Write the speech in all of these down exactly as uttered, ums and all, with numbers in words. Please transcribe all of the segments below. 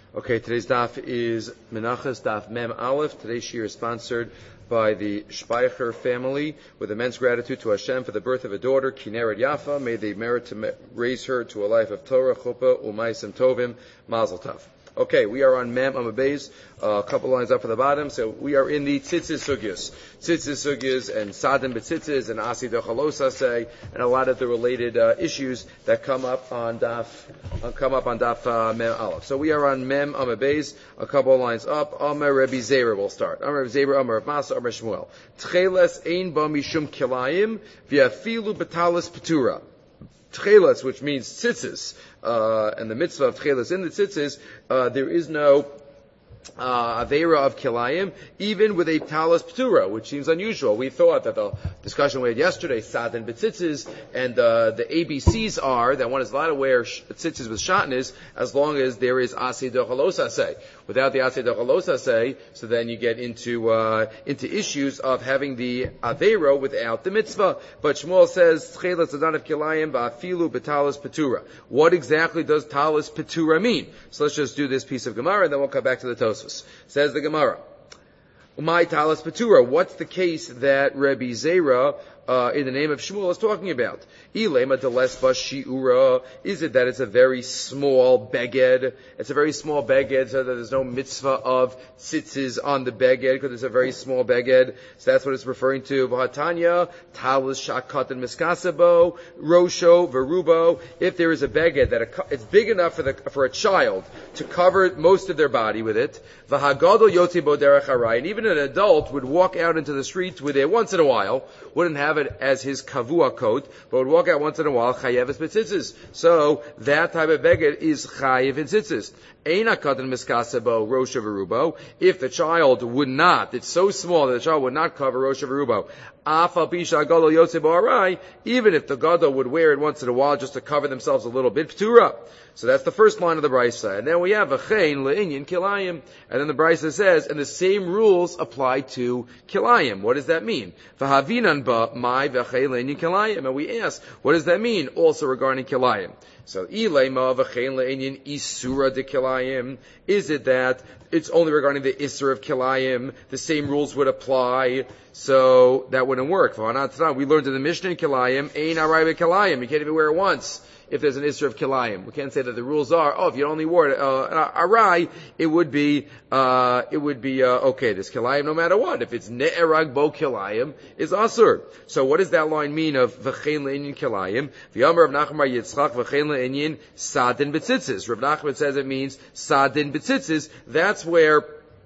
Okay, today's daf is Menachas Daf Mem Aleph. Today's shir is sponsored by the Speicher family with immense gratitude to Hashem for the birth of a daughter, Kineret Yafa. May they merit to raise her to a life of Torah, Chuppah, U'Maisim Tovim, Mazel Tov. Okay, we are on Mem Amabez, uh, a couple lines up at the bottom. So we are in the Tzitzis Sugyas. Tzitzis Sugyas and Sadim B'Tzitzis and Asi Dochalosa say, and a lot of the related uh, issues that come up on Daf, uh, come up on Daf uh, Mem Aleph. So we are on Mem Amabez, a couple of lines up. Amar Rebbe Zera will start. Amar Rebbe Zera, Amar Rav Masa, Amar Shmuel. Tcheles ein ba mishum kilayim, v'afilu betalis petura. Tchelas, which means tzitzis, uh, and the mitzvah of tchelas in the tzitzis, uh, there is no uh, avera of kilayim, even with a talis ptura, which seems unusual. We thought that the discussion we had yesterday, sad and betzitzis, and uh, the A B Cs are that one is allowed to wear sh- tzitzis with shatnez as long as there is aseh dochalos say. Without the aseh dochalos say, so then you get into uh, into issues of having the avera without the mitzvah. But Shmuel says tchelas adan of kilayim ba'afilu betalis petura. What exactly does talis petura mean? So let's just do this piece of Gemara, and then we'll come back to the Tosfos. Says the Gemara, my talis petura. What's the case that Rebbe Zera, uh, in the name of Shmuel, is talking about? Ilema delesba shiura. Is it that it's a very small beged? It's a very small beged, so that there's no mitzvah of tzitzis on the beged because it's a very small beged. So that's what it's referring to. V'hatanya talis shakat and miskasabo rosho verubo. If there is a beged that a, it's big enough for the for a child to cover most of their body with it, v'hagadol yotzi bo derech harai, and even an adult would walk out into the streets with it once in a while, wouldn't have it as his kavua coat, but would walk out once in a while, chayev es betzitzis. So that type of beged is chayev in tzitzis. Eina katan miskasebo rosha verubo. If the child would not, it's so small that the child would not cover rosha verubo. Afal pisha gadol yotze bo'arai. Even if the gadol would wear it once in a while just to cover themselves a little bit, p'tura. So that's the first line of the Brisa. And then we have v'chein le'inyan kilayim. And then the Brisa says, and the same rules apply to kilayim. What does that mean? V'havinan ba mai v'chein le'inyan kilayim. And we ask, what does that mean also regarding kilayim? So, ilema v'chein le'inyan isura de kilayim. Is it that it's only regarding the isur of kilayim? The same rules would apply. So that wouldn't work. We learned in the Mishnah in kilayim, ein arai kilayim. You can't even wear it once if there's an isur of kilayim. We can't say that the rules are, oh, if you only wore it, uh, arai, it would be, uh, it would be, uh, okay, there's kilayim no matter what. If it's ne'erag bo kilayim, is asur. So what does that line mean of v'chein le'inyan kilayim? V'yomer Rav Nachman Yitzchak v'chein le'inyan sadin b'tzitzis. Rav Nachman says it means sadin b'tzitzis. That's where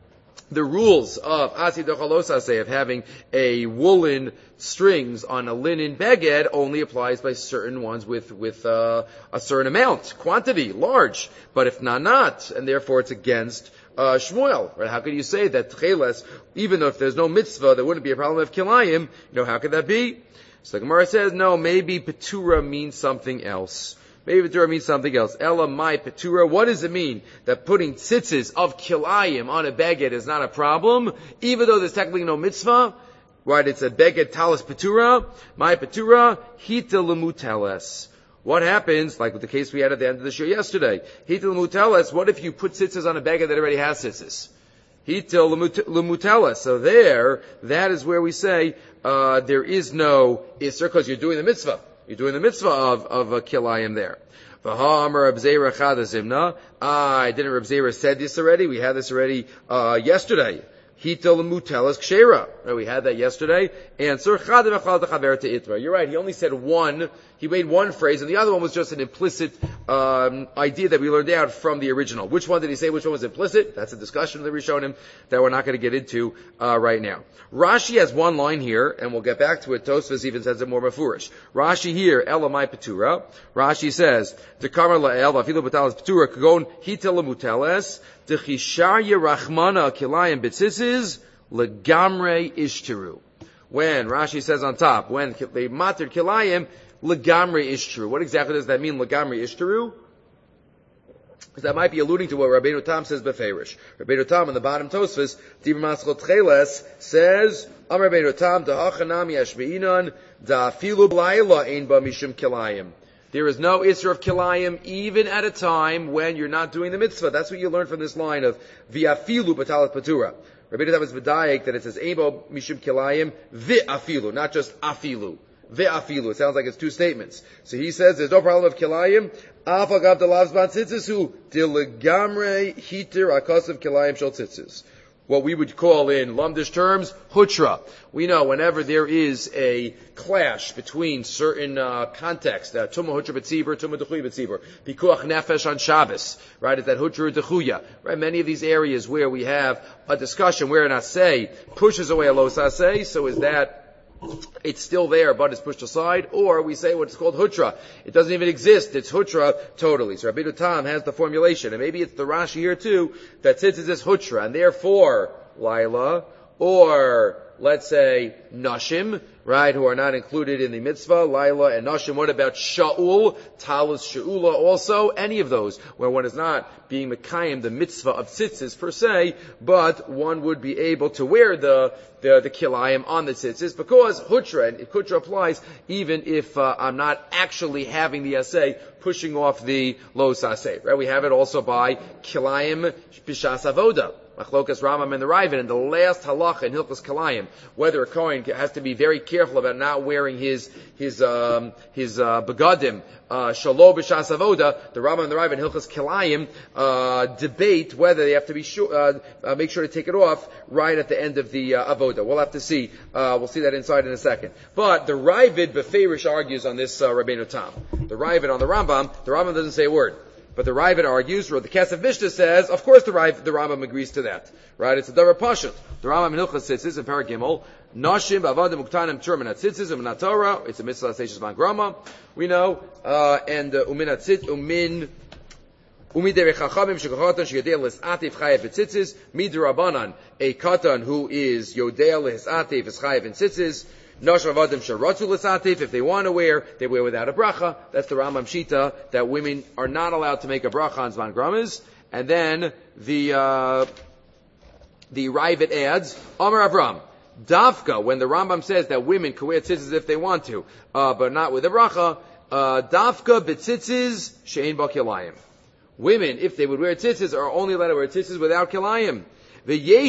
the rules of Asi Dochalosa say of having a woolen strings on a linen beged only applies by certain ones with with uh, a certain amount, quantity, large. But if not, not, and therefore it's against uh, Shmuel. Right? How could you say that Tcheles, even though if there's no mitzvah, there wouldn't be a problem of Kilayim? You know, how could that be? So the Gemara says, no, maybe Petura means something else. Maybe Petura means something else. Ella mai Petura. What does it mean that putting tzitzis of kilayim on a beged is not a problem, even though there's technically no mitzvah? Right? It's a beged talis Petura. Mai Petura hita lemuteles. What happens, like with the case we had at the end of the show yesterday? Hita lemuteles. What if you put tzitzis on a beged that already has tzitzis? Hita lemuteles. So there, that is where we say uh, there is no isser because you're doing the mitzvah. You're doing the mitzvah of, of a kilayim there. V'ha'amar Reb Zera chadazimna. Ah, didn't Reb Zera said this already? We had this already, uh, yesterday. Hitel mutelas kshera. We had that yesterday. Answer, chadav echal techaver te'itra. You're right, he only said one, he made one phrase, and the other one was just an implicit, um, idea that we learned out from the original. Which one did he say? Which one was implicit? That's a discussion that we're showing him that we're not going to get into, uh, right now. Rashi has one line here, and we'll get back to it. Tosfos even says it more mafurish. Rashi here, elamai petura. Rashi says, Dekamar la'el, vafilu b'talas petura, kagon hitel muteles, dechisharya rachmana kilayim b'tzitzis, legamre ishtiru. When Rashi says on top, when they matir kilayim, legamre ishtiru. What exactly does that mean, legamre ishtiru? Because that might be alluding to what Rabbeinu Tam says beferish. Rabbeinu Tam on the bottom Tosfos, Dibur Maschel Tcheles, says, Am Rabbeinu Tam, da'achanami ashbeinan, da'afilu b'layla ein ba mishum kilayim. There is no Isra of Kilayim even at a time when you're not doing the mitzvah. That's what you learn from this line of V'afilu batalat patura. Rabbi Yehuda was medayek that it says Ebo mishum Kilayim V'afilu, not just Afilu. Ve'afilu. It sounds like it's two statements. So he says there's no problem of kilayim. Afagav delavzban tzitzisu dilegamre hiter akasav kilayim shel tzitzis. What we would call in Lumdish terms, hutra. We know whenever there is a clash between certain uh, contexts, uh, tumah hutra b'tzibur, tumah dechuya b'tzibur, pikuach nefesh on Shabbos, right? Is that hutra dechuya? Right? Many of these areas where we have a discussion where an asay pushes away a los asay, so is that it's still there, but it's pushed aside, or we say what's called hutra. It doesn't even exist. It's hutra totally. So Rabbeinu Tam has the formulation, and maybe it's the Rashi here too, that since it's this hutra, and therefore, Laila, or let's say Nashim, right, who are not included in the mitzvah, Laila and Nashim. What about Sha'ul, Talus Sha'ula also? Any of those, where one is not being Mekayim, the mitzvah of tzitzis per se, but one would be able to wear the the, the kilayim on the tzitzis, because hutra, and hutra applies even if uh, I'm not actually having the asay pushing off the lo saseh, right? We have it also by kilayim b'shas avoda. Machlokas Ramam and the Ravid, and the last halacha in Hilchos Kilayim, whether a Kohen has to be very careful about not wearing his his um, his uh, begadim uh, shalo b'shas avoda. The Ramam and the Ravid in Hilchos Kilayim uh, debate whether they have to be sure, uh, uh, make sure to take it off right at the end of the uh, avoda. We'll have to see. Uh, we'll see that inside in a second. But the Ravid Beferish argues on this uh, Rabbeinu Tam. The Ravid on the Rambam, the Rambam doesn't say a word. But the Ravid argues, or the Kesef Mishnah says, of course the Rav, the Rambam agrees to that. Right? It's a Davar Pashut. The Rambam in Hilchos Tzitzis in Perek Gimel, Nashim b'avadim uktanim termin atzitzis umin Torah. It's a mitzvah seishes man grama. We know, uh, and uh, umin atzit umin umin derech chachamim shekachatan sheyodei lesatif chayev b'tzitzis midrabanan, a katan who is yodei lesatif is chayev in tzitzis. If they want to wear, they wear without a bracha. That's the Rambam Shita, that women are not allowed to make a bracha on Zman Gramas. And then the uh, the Ravid adds, Amar Avram, Dafka, when the Rambam says that women can wear tzitzis if they want to, uh, but not with a bracha, uh, Dafka b'tzitzis she'ein ba kilayim. Women, if they would wear tzitzis, are only allowed to wear tzitzis without kilayim. Some say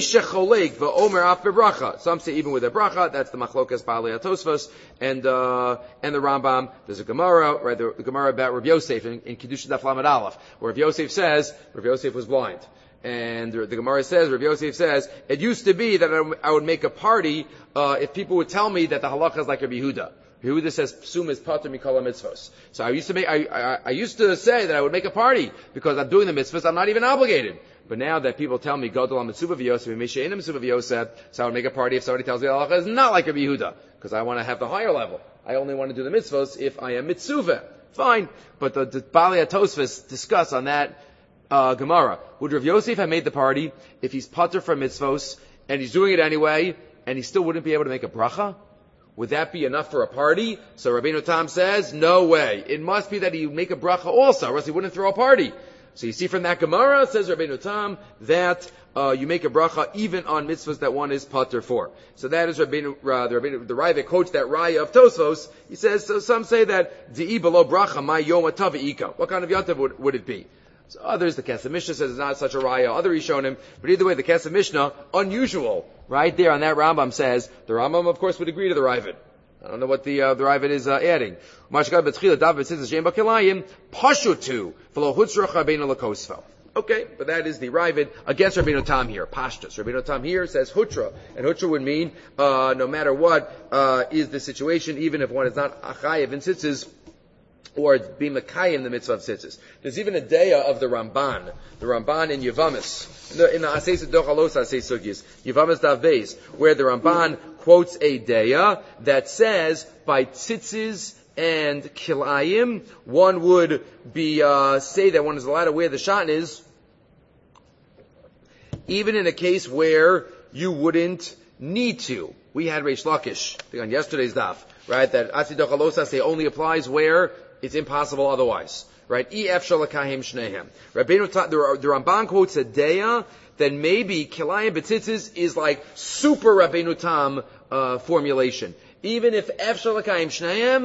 even with a bracha. That's the Machlokas Baalei Tosfos and uh, and the Rambam. There's a Gemara, right? The, the Gemara about Rav Yosef in, in Kedusha Daf Lamed Aleph, where Rav Yosef says Rav Yosef was blind, and the, the Gemara says Rav Yosef says it used to be that I, I would make a party uh, if people would tell me that the halacha is like Rabbi Yehuda. Yehuda says Psum is pater mikol mitzvos. So I used to make I, I I used to say that I would make a party because I'm doing the mitzvahs. I'm not even obligated. But now that people tell me Gadol HaMitzuva V'Yosef and Misha Einam Mitzuva V'Yosef, so I would make a party if somebody tells me the halacha is not like Rabbi Yehuda, because I want to have the higher level. I only want to do the mitzvos if I am Mitzuva. Fine. But the, the Baalei Tosfos discuss on that uh, Gemara. Would Rav Yosef have made the party if he's pater from mitzvos and he's doing it anyway, and he still wouldn't be able to make a bracha? Would that be enough for a party? So Rabbeinu Tam says, no way. It must be that he would make a bracha also, or else he wouldn't throw a party. So you see from that Gemara, says Rabbeinu Tam, that uh, you make a bracha even on mitzvahs that one is pater for. So that is Rabbeinu, uh, the Rabbeinu, the Ravid quotes that Raya of Tosfos. He says, so some say that Di'i below bracha, my yom atav ika. What kind of yontav would, would it be? So others, the Kesef Mishnah says it's not such a Raya. Other Rishonim, but either way, the Kesef Mishnah, unusual. Right there on that Rambam says, the Rambam of course would agree to the Ravid. I don't know what the uh, the Ravid is uh, adding. Okay, but that is the Ravid against Rabbeinu Tam here. Pashtus. Rabbeinu Tam here says hutra, and hutra would mean uh, no matter what uh, is the situation, even if one is not achayev in tzitzis, or be mekayim the mitzvah of tzitzis. There's even a deya of the Ramban, the Ramban in Yevamis, in the, in the Aseisus Dochalos Aseis Sugis, Yevamis Dav Beis, where the Ramban quotes a deya that says by tzitzis and kilayim, one would be uh, say that one is allowed to wear the shatnez, even in a case where you wouldn't need to. We had Reish Lakish, I think on yesterday's daf, right? That Aseisus Dochalos Aseis only applies where it's impossible otherwise, right? E F shalakahim shnehem. Rabbeinu Ta, the, the Ramban quotes a deya that maybe kilayim b'tzitzis is like super Rabbeinu Tam uh, formulation. Even if F shalakahim shnehem,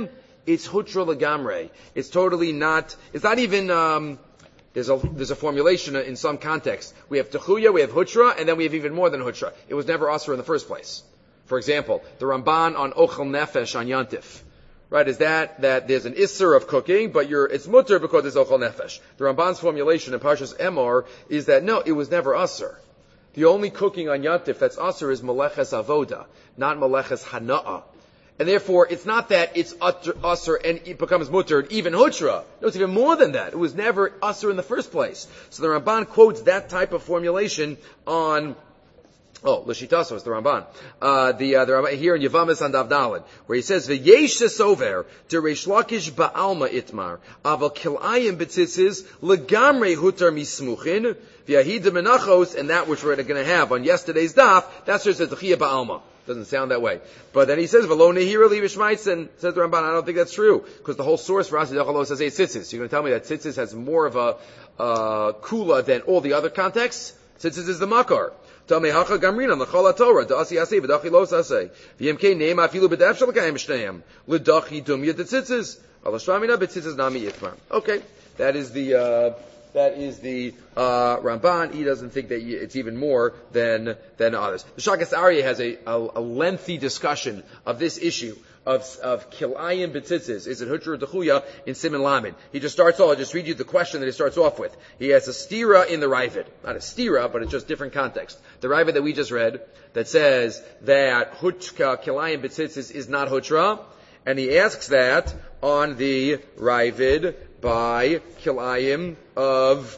it's hutra legamre. It's totally not, it's not even, um, there's a, there's a formulation in some context. We have techuya, we have hutra, and then we have even more than hutra. It was never asur in the first place. For example, the Ramban on ochel nefesh on Yantif. Right, is that, that there's an isser of cooking, but you're, it's mutter because it's ochel nefesh. The Ramban's formulation in Parshas Emor is that no, it was never asur. The only cooking on Yantif that's asur is meleches avoda, not meleches hana'ah. And therefore, it's not that it's asur and it becomes mutter, even hutra. No, it's even more than that. It was never asur in the first place. So the Ramban quotes that type of formulation on Oh, L'shitaso is the Ramban. Uh, the, uh, the Ramban here in Yavamis and Avdalin, where he says, V'yesh sover, de Reish Lakish ba'alma itmar, aval kil'ayim b'tzitzis, legamre hutar mismuchin, v'yahid menachos, and that which we're going to have on yesterday's daf, that's just a t'chiyah ba'alma. Doesn't sound that way. But then he says, V'lo nehira li v'shmaitzen, says the Ramban, I don't think that's true, because the whole source for Asi Dachalo says eight tzitzis. You're going to tell me that tzitzis has more of a, uh, kula than all the other contexts? Tzitzis is the makar. Tell me, hacha gamrin on the chala Torah, da'asi asay, v'dachi lo sasay. V'yemkei ne'em afilu b'daf shalakayim shnayim. L'dachi dumya d'tzitzis. Alashvamina b'tzitzis nami yitmar. Okay. That is the, uh, that is the, uh, Ramban. He doesn't think that it's even more than, than others. The Shagas Aryeh has a, a, a lengthy discussion of this issue. Of, of kilayim b'tzitzis, is it hutra or techuya in Siman Lamed? He just starts off, I'll just read you the question that he starts off with. He has a stira in the Ravid. Not a stira, but it's just different context. The Ravid that we just read, that says that hutka kilayim b'tzitzis is not hutra, and he asks that on the Ravid by kilayim of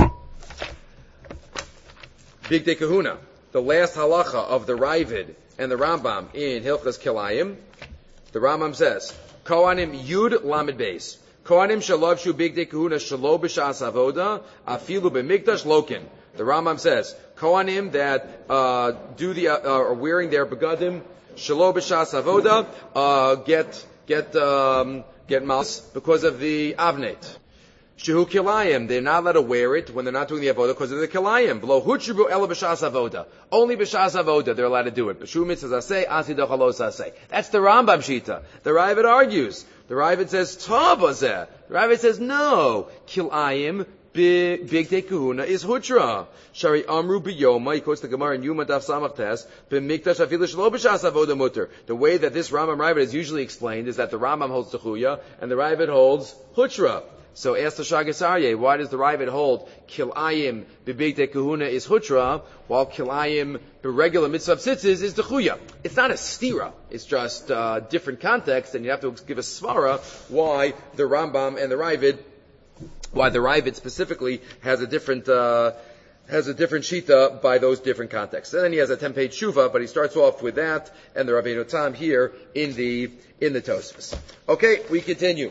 Bigdei Kahuna. The last halacha of the Ravid and the Rambam in Hilchas Kilayim. The Rambam says, Kohanim Yud Lamed Beis. Kohanim Shalav Shu Bigdei Kahuna Shalo B'Shas Avoda Afilu B'Mikdash Lokin. The Rambam says, Kohanim that uh, do the uh, are wearing their begadim Shalo B'Shas Avoda uh, get get um, get mas because of the avnet. Shehu kilayim, they're not allowed to wear it when they're not doing the avoda because of the kilayim. V'lo hutshibu ela b'shas avoda. Only b'shas avoda they're allowed to do it. B'shu mitzvah asay, asi dochalos asay. That's the Rambam shita. The Ravid argues. The Ravid says tov azeh. The Ravid says no. Kilayim bigdei kahuna is hutra. Shari amru biyoma. He quotes the Gemara in Yuma Daf Samach Tes. B'mikdash afilu shelo b'shas avoda mutter. The way that this Rambam Ravid is usually explained is that the Rambam holds techuya and the Ravid holds hutra. So ask the Shagas Aryeh, why does the Ravid hold kilayim b'bigdei kahuna is hutra, while kilayim b'regular mitzvah tzitzis is techuya? It's not a stira. It's just uh, different context, and you have to give a svara why the Rambam and the Ravid, why the Ravid specifically has a different uh, has a different shita by those different contexts. And then he has a ten-page shuva, but he starts off with that and the Rabbeinu Tam here in the in the Tosfos. Okay, we continue.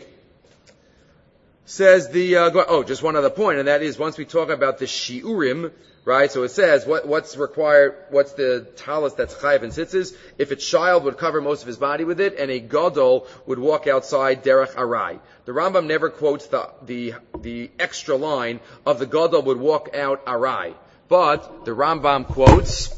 Says the, uh, oh, just one other point, and that is once we talk about the shiurim, right, so it says what, what's required, what's the talis that's chayav and tzitzis, if a child would cover most of his body with it, and a gadol would walk outside derech arai. The Rambam never quotes the, the, the extra line of the gadol would walk out arai, but the Rambam quotes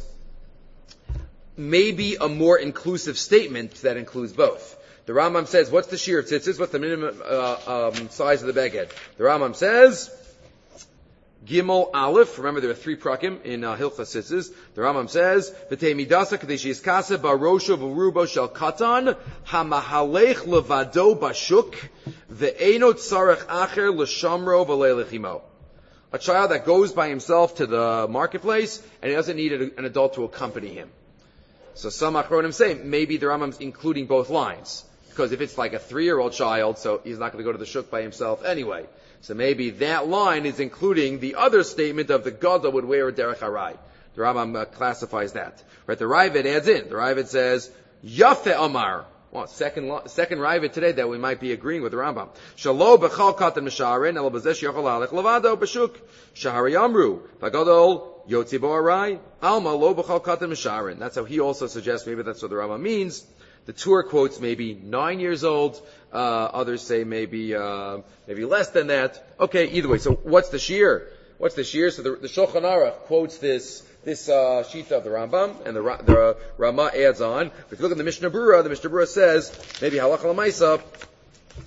maybe a more inclusive statement that includes both. The Rambam says, what's the shear of tzitzis? What's the minimum uh, um, size of the beged? The Rambam says, Gimel Aleph. Remember, there are three prakim in uh, Hilchas tzitzis. The Rambam says, V'tei midasa kadesh yiskase barosho v'rubo shel katan hamahalech levado bashuk ve'eno tzarech acher l'shamro v'le'lechimo. A child that goes by himself to the marketplace and he doesn't need an adult to accompany him. So some Achronim say maybe the Rambam's including both lines. Because if it's like a three-year-old child, so he's not going to go to the shuk by himself anyway. So maybe that line is including the other statement of the gadol would wear a derech harai. The Rambam uh, classifies that. Right? The Ravid adds in. The Ravid says, Yafe Amar. Well, second, second Ravid today that we might be agreeing with the Rambam. Shalo b'chal katan misharin, elo b'zeh sheyachol halech levado b'shuk. Shahari amru. V'gadol yotzi bo harai. Alma lo b'chal katan misharin. That's how he also suggests, maybe that's what the Rambam means. The Tur quotes maybe nine years old. Uh, others say maybe, uh, maybe less than that. Okay, either way. So what's the shear? What's the shear? So the, the Shulchan Aruch quotes this, this, uh, shita of the Rambam, and the, the uh, Rama adds on. If you look at the Mishnah Berurah, the Mishnah Berurah says, maybe halacha l'maisa,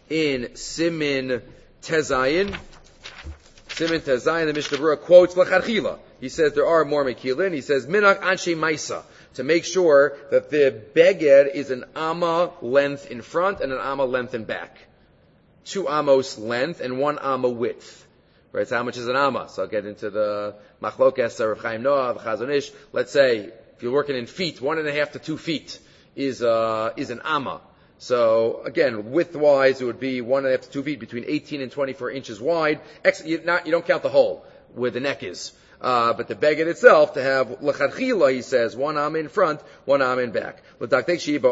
in Simin Tezayin. Simin Tezayin, the Mishnah Berurah quotes L'chadchila. He says there are more Mekilin. He says Minach Anshe Maisa, to make sure that the beged is an amma length in front and an amma length in back. Two amos length and one amma width. Right, so how much is an amma? So I'll get into the Machlokes, Rav Chaim Noah, the Chazon Ish. Let's say, if you're working in feet, one and a half to two feet is, uh, is an amma. So, again, width-wise, it would be one and a half to two feet, between eighteen and twenty-four inches wide. Ex- you, not, you don't count the hole where the neck is. Uh, but the beged itself, to have l'chadchila, he says, one am in front, one am in back. So the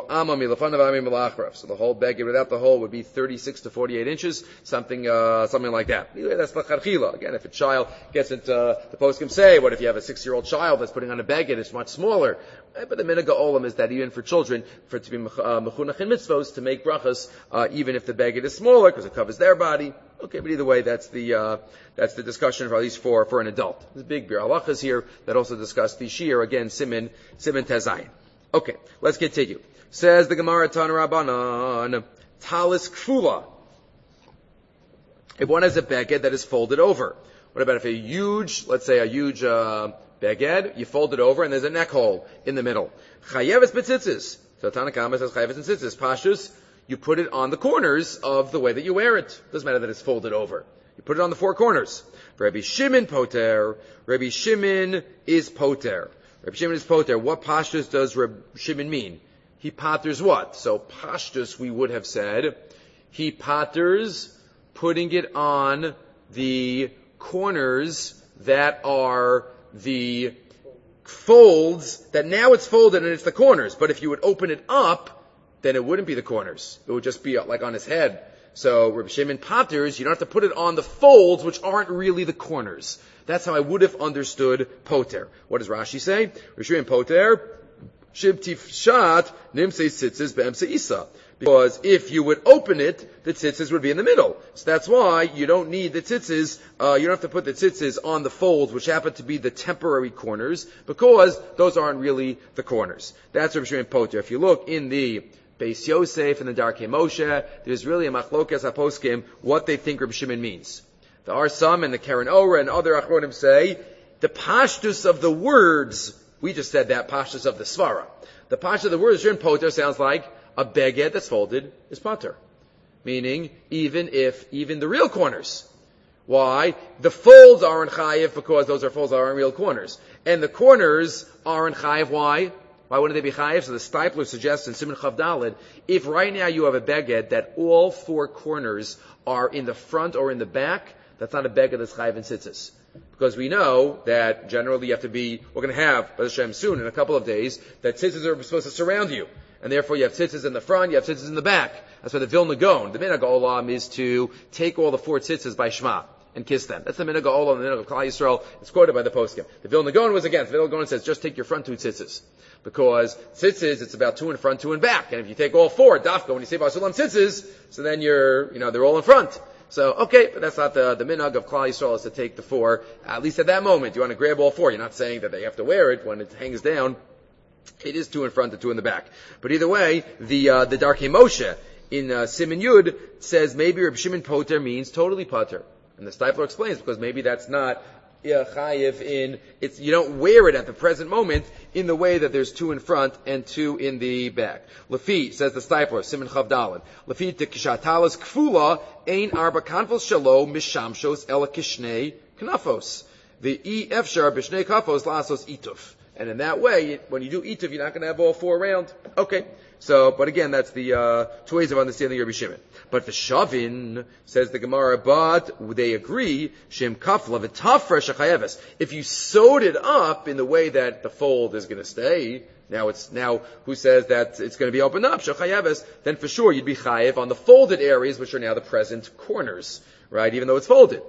whole beged without the hole would be thirty-six to forty-eight inches, something, uh, something like that. Anyway, that's l'chadchila. Again, if a child gets into, uh, the poskim say, what if you have a six-year-old child that's putting on a beged, it's much smaller. But the minhag olam is that even for children, for it to be mechunach in mitzvos, to make brachas, uh, even if the beged is smaller, because it covers their body. Okay, but either way, that's the, uh, that's the discussion for at least for, for an adult. There's big bir halachas here that also discuss the shear, again, simin, simin tezayin. Okay, let's continue. Says the Gemara Tan Rabbanan, talis kfula. If one has a beged that is folded over. What about if a huge, let's say a huge, uh, beged, you fold it over and there's a neck hole in the middle. Chayeves betzitzis. So Tanakama says chayeves and tzitzis. Pashtus, you put it on the corners of the way that you wear it. Doesn't matter that it's folded over. You put it on the four corners. Rabbi Shimon poter. Rabbi Shimon is poter. Rabbi Shimon is poter. What pashtus does Rabbi Shimon mean? He potters what? So pashtus, we would have said, he potters putting it on the corners that are the folds, that now it's folded and it's the corners. But if you would open it up, then it wouldn't be the corners. It would just be like on his head. So Rabbi Shimon potters, you don't have to put it on the folds, which aren't really the corners. That's how I would have understood poter. What does Rashi say? Rabbi Shimon poter, shib tifshat, nimsei tzitzis be'emsei isa. Because if you would open it, the tzitzis would be in the middle. So that's why you don't need the tzitzis, uh, you don't have to put the tzitzis on the folds, which happen to be the temporary corners, because those aren't really the corners. That's Rabbi Shimon poter. If you look in the Beis Yosef and the Darkei Moshe, there's really a machlokes haposkim what they think Rabbi Shimon means. There are some, and the Karen Ora and other achronim say, the pashtus of the words, we just said that, pashtus of the svara. The pashtus of the words, Shimon poter, sounds like a beged that's folded is poter. Meaning, even if, even the real corners. Why? The folds aren't chayiv because those are folds that aren't real corners. And the corners aren't chayiv, why? Why wouldn't they be chayiv? So the Stipler suggests in Siman Chav Daled, if right now you have a beged that all four corners are in the front or in the back, that's not a beged that's chayiv in tzitzis. Because we know that generally you have to be, we're going to have, B'ez Hashem soon, in a couple of days, that tzitzis are supposed to surround you. And therefore you have tzitzis in the front, you have tzitzis in the back. That's why the Vilna Gaon, the minhag olam is to take all the four tzitzis by Shema and kiss them. That's the minhag olam, the minhag of Klal Yisrael. It's quoted by the poskim. The Vilna Gaon was against. The Vilna Gaon says, just take your front two tzitzis. Because tzitzis, it's about two in front, two in back. And if you take all four, dafka, when you say Basulam tzitzis, so then you're, you know, they're all in front. So, okay, but that's not the, the minhag of Klal Yisrael is to take the four, at least at that moment. You want to grab all four. You're not saying that they have to wear it when it hangs down. It is two in front and two in the back. But either way, the, uh, the Darkei Moshe in, uh, Siman Yud says maybe Reb Shimon poter means totally poter. And the Stipler explains because maybe that's not, yeah, chayiv in, it's, you don't wear it at the present moment in the way that there's two in front and two in the back. Lafi, says the Stipler, Siman Chav Daled. Lafi tekishatalas kfula ein arba kanfos shalo mishamshos ela kishnei knafos. The e efshar b'shnei kafos lasos ituf. And in that way, when you do ituf, you're not going to have all four around. Okay. So, but again, that's the uh, two ways of understanding Rabbi Shimon. But the Shavin, says the Gemara, but they agree, Shem kafla v'tafra shechayeves. If you sewed it up in the way that the fold is going to stay, now it's, now, who says that it's going to be opened up, shechayeves, then for sure you'd be chayev on the folded areas, which are now the present corners, right? Even though it's folded.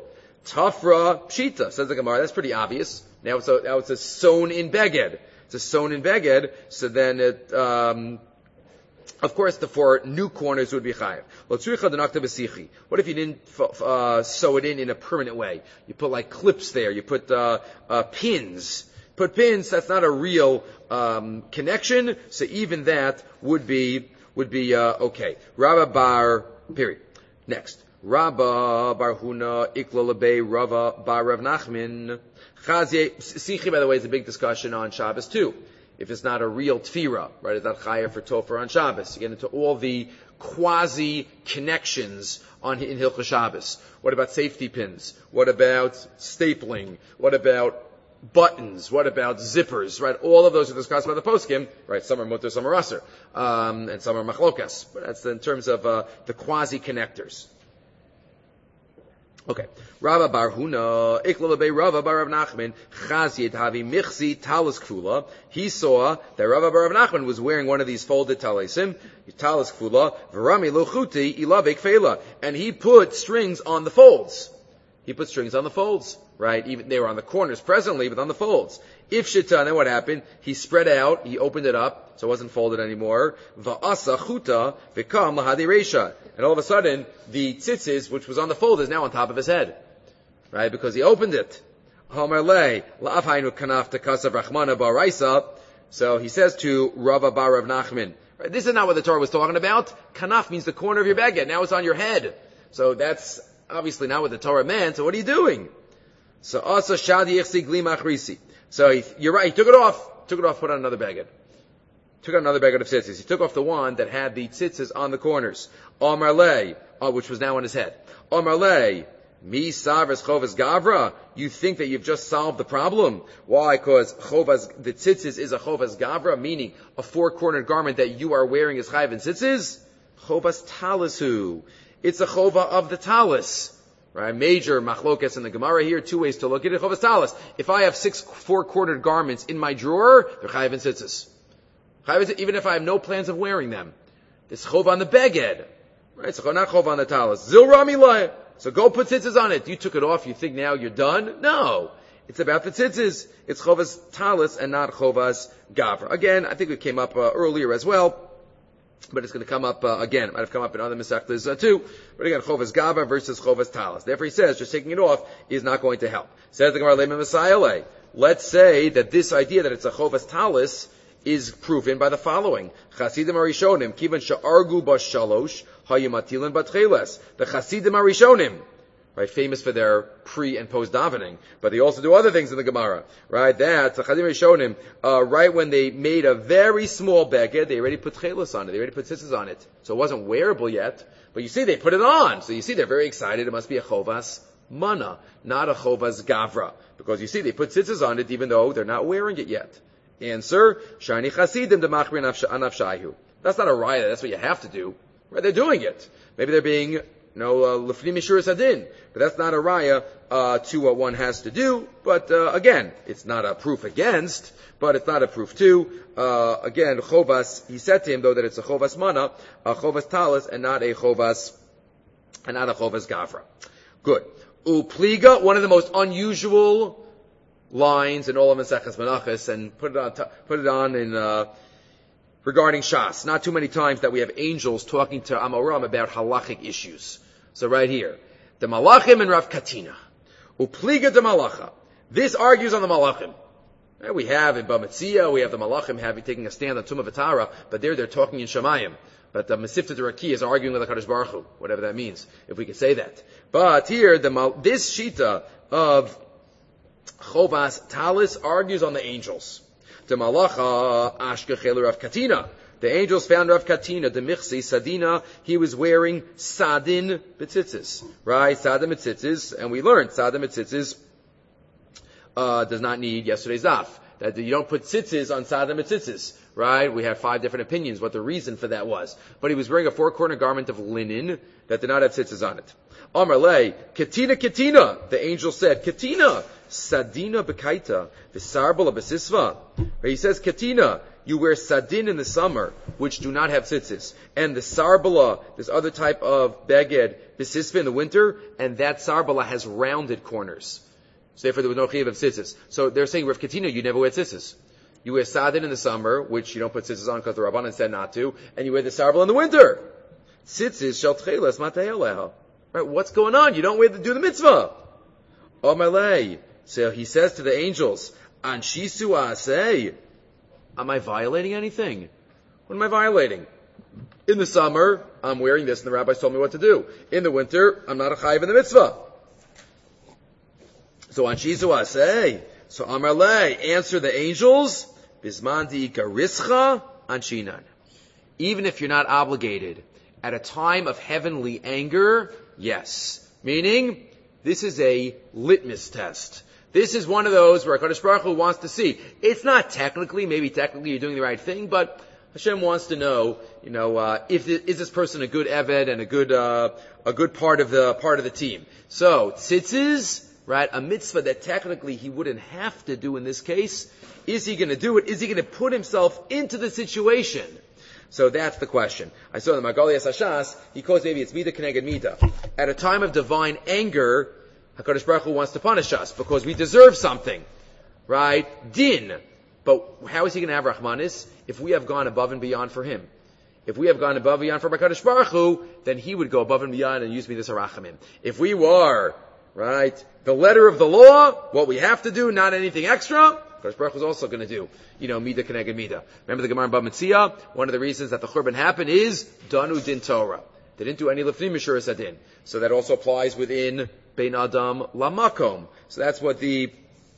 Tafra pshita, says the Gemara, that's pretty obvious. Now it's a, now it's a sewn in beged. It's a sewn in beged, so then it, um, of course, the four new corners would be chayiv. What if you didn't uh, sew it in in a permanent way? You put like clips there. You put uh, uh, pins. Put pins. That's not a real um, connection. So even that would be would be uh, okay. Rabba bar period. Next. Rabba bar Huna ikla lebei Rava bar Rav Nachman. Chazye, Sichi, by the way, is a big discussion on Shabbos too. If it's not a real tefira, right, it's not chaya for tofar on Shabbos. You get into all the quasi connections on in Hilchos Shabbos. What about safety pins? What about stapling? What about buttons? What about zippers? Right, all of those are discussed by the poskim. Right, some are mutter, some are aser, um, and some are machlokas. But that's in terms of uh, the quasi connectors. Okay. Rava bar Huna, ikla lebei Rava bar Rav Nachman, chaziyet havi michzi talis kfula. He saw that Rava bar Rav Nachman was wearing one of these folded talisim, talis kfula, v'rami lochuti ilavek fela, and he put strings on the folds. He put strings on the folds, right? Even they were on the corners presently, but on the folds. If shita, then what happened? He spread out, he opened it up, so it wasn't folded anymore. Va'asa chuta v'kam lahadi reisha. And all of a sudden, the tzitzis, which was on the fold, is now on top of his head. Right? Because he opened it. Homer lei, la'afhainu kanaf tekasav rachmana ba'raisa. So he says to Rava bar Rav Nachman, right, this is not what the Torah was talking about. Kanaf means the corner of your baguette. Now it's on your head. So that's obviously not what the Torah meant. So what are you doing? So asa shadi yichsi glima achrisi. So he, you're right, he took it off, took it off, put on another baguette. Took out another baguette of tzitzis. He took off the one that had the tzitzis on the corners. Omar lei, uh, which was now on his head. Omar lei, mi savras chovas gavra. You think that you've just solved the problem. Why? Because chovas, the tzitzis is a chovas gavra, meaning a four-cornered garment that you are wearing is chayiv in tzitzis. Chovas talisu. It's a chova of the talis. Right, major machlokas in the Gemara here. Two ways to look at it. Chovas talis. If I have six four-cornered garments in my drawer, they're chayiv in tzitzis. Chayiv, even if I have no plans of wearing them, it's chov on the beged. Right, so not chov on the talis. Zil rami lai. So go put tzitzis on it. You took it off. You think now you're done? No, it's about the tzitzis. It's chovas talis and not chovas gavra. Again, I think it came up uh, earlier as well. But it's going to come up uh, again. It might have come up in other Masechtas uh, too. But again, chovas gava versus chovas talis. Therefore, he says just taking it off is not going to help. Says the Gemara, Lema Messiah. Let's say that this idea that it's a chovas talis is proven by the following: Chasidim Arishonim kivan she'argu b'shalosh hayumatilan batcheles. The Chasidim Arishonim, right, famous for their pre and post davening, but they also do other things in the Gemara, right? That the Chasidim Arishonim, uh, right when they made a very small beged, they already put chelas on it, they already put tzitzis on it, so it wasn't wearable yet. But you see, they put it on, so you see, they're very excited. It must be a chovas mana, not a chovas gavra, because you see, they put tzitzis on it even though they're not wearing it yet. Answer: Shani Chasidim demachri anafshayu. That's not a raya. That's what you have to do. Right? They're doing it. Maybe they're being, you know, lefnim mishuras adin, but that's not a raya uh, to what one has to do. But uh, again, it's not a proof against, but it's not a proof to. Uh, again, chovas. He said to him though that it's a chovas mana, a chovas talis, and not a chovas, and not a chovas gavra. Good. Upliga, one of the most unusual lines in all of Maseches Menachos, and put it on, t- put it on in, uh, regarding Shas. Not too many times that we have angels talking to Amoram about halachic issues. So right here, the Malachim and Rav Katina. Upliga de Malacha. This argues on the Malachim. Right, we have in Bamitzia, we have the Malachim having, taking a stand on Tumah V'Tara, but there they're talking in Shemayim. But the Mesifta Deraki is arguing with the Kadosh Baruch Hu, whatever that means, if we could say that. But here, the this Shita of Chovas Talis argues on the angels. The Malacha Ashkechel Rav Katina. The angels found Rav Katina, the Michsi Sadina. He was wearing Sadin B'tzitzis, right? Sadin B'tzitzis, and we learned Sadin B'tzitzis uh, does not need yesterday's daf. That you don't put tzitzis on Sadin B'tzitzis, right? We have five different opinions what the reason for that was. But he was wearing a four-corner garment of linen that did not have tzitzis on it. Amar lei, Katina, Katina. The angel said, Katina. Sadina bekaita, v'sarbala b'sisva. He says, Katina, you wear sadin in the summer, which do not have tzitzis, and the sarbala, this other type of beged, b'sisva in the winter, and that sarbala has rounded corners. So therefore there was no chiyuv of tzitzis. So they're saying, Rav Katina, you never wear tzitzis. You wear sadin in the summer, which you don't put tzitzis on because the Rabbanan said not to, and you wear the sarbala in the winter. Tzitzis shel tcheles matayaleha. Right, what's going on? You don't wear the, do the mitzvah. Omalei. So he says to the angels, Anshisu aseh, am I violating anything? What am I violating? In the summer, I'm wearing this, and the rabbis told me what to do. In the winter, I'm not a chayiv in the mitzvah. So on Shizu Aseh, so Amar Le, answer the angels, Bisman di'ika rischa anshinan. Even if you're not obligated, at a time of heavenly anger, yes. Meaning, this is a litmus test. This is one of those where HaKadosh Baruch Hu wants to see. It's not technically, maybe technically you're doing the right thing, but Hashem wants to know, you know, uh, if is this person a good eved and a good uh, a good part of the part of the team. So tzitzis, right, a mitzvah that technically he wouldn't have to do in this case. Is he going to do it? Is he going to put himself into the situation? So that's the question. I saw in the Magali Hashas, he calls maybe it's Mida Keneged Mida. At a time of divine anger, HaKadosh Baruch Hu wants to punish us because we deserve something. Right? Din. But how is he going to have Rahmanis? If we have gone above and beyond for him. If we have gone above and beyond for HaKadosh Baruch Hu, then he would go above and beyond and use me this Harachamim. If we were, right, the letter of the law, what we have to do, not anything extra, HaKadosh Baruch Hu is also going to do, you know, Mida Keneged Mida. Remember the Gemara in Bava Metzia? One of the reasons that the Churban happened is Danu Din Torah. They didn't do any Lifnim Mishuras Adin. So that also applies within Bein Adam Lamakom. So that's what the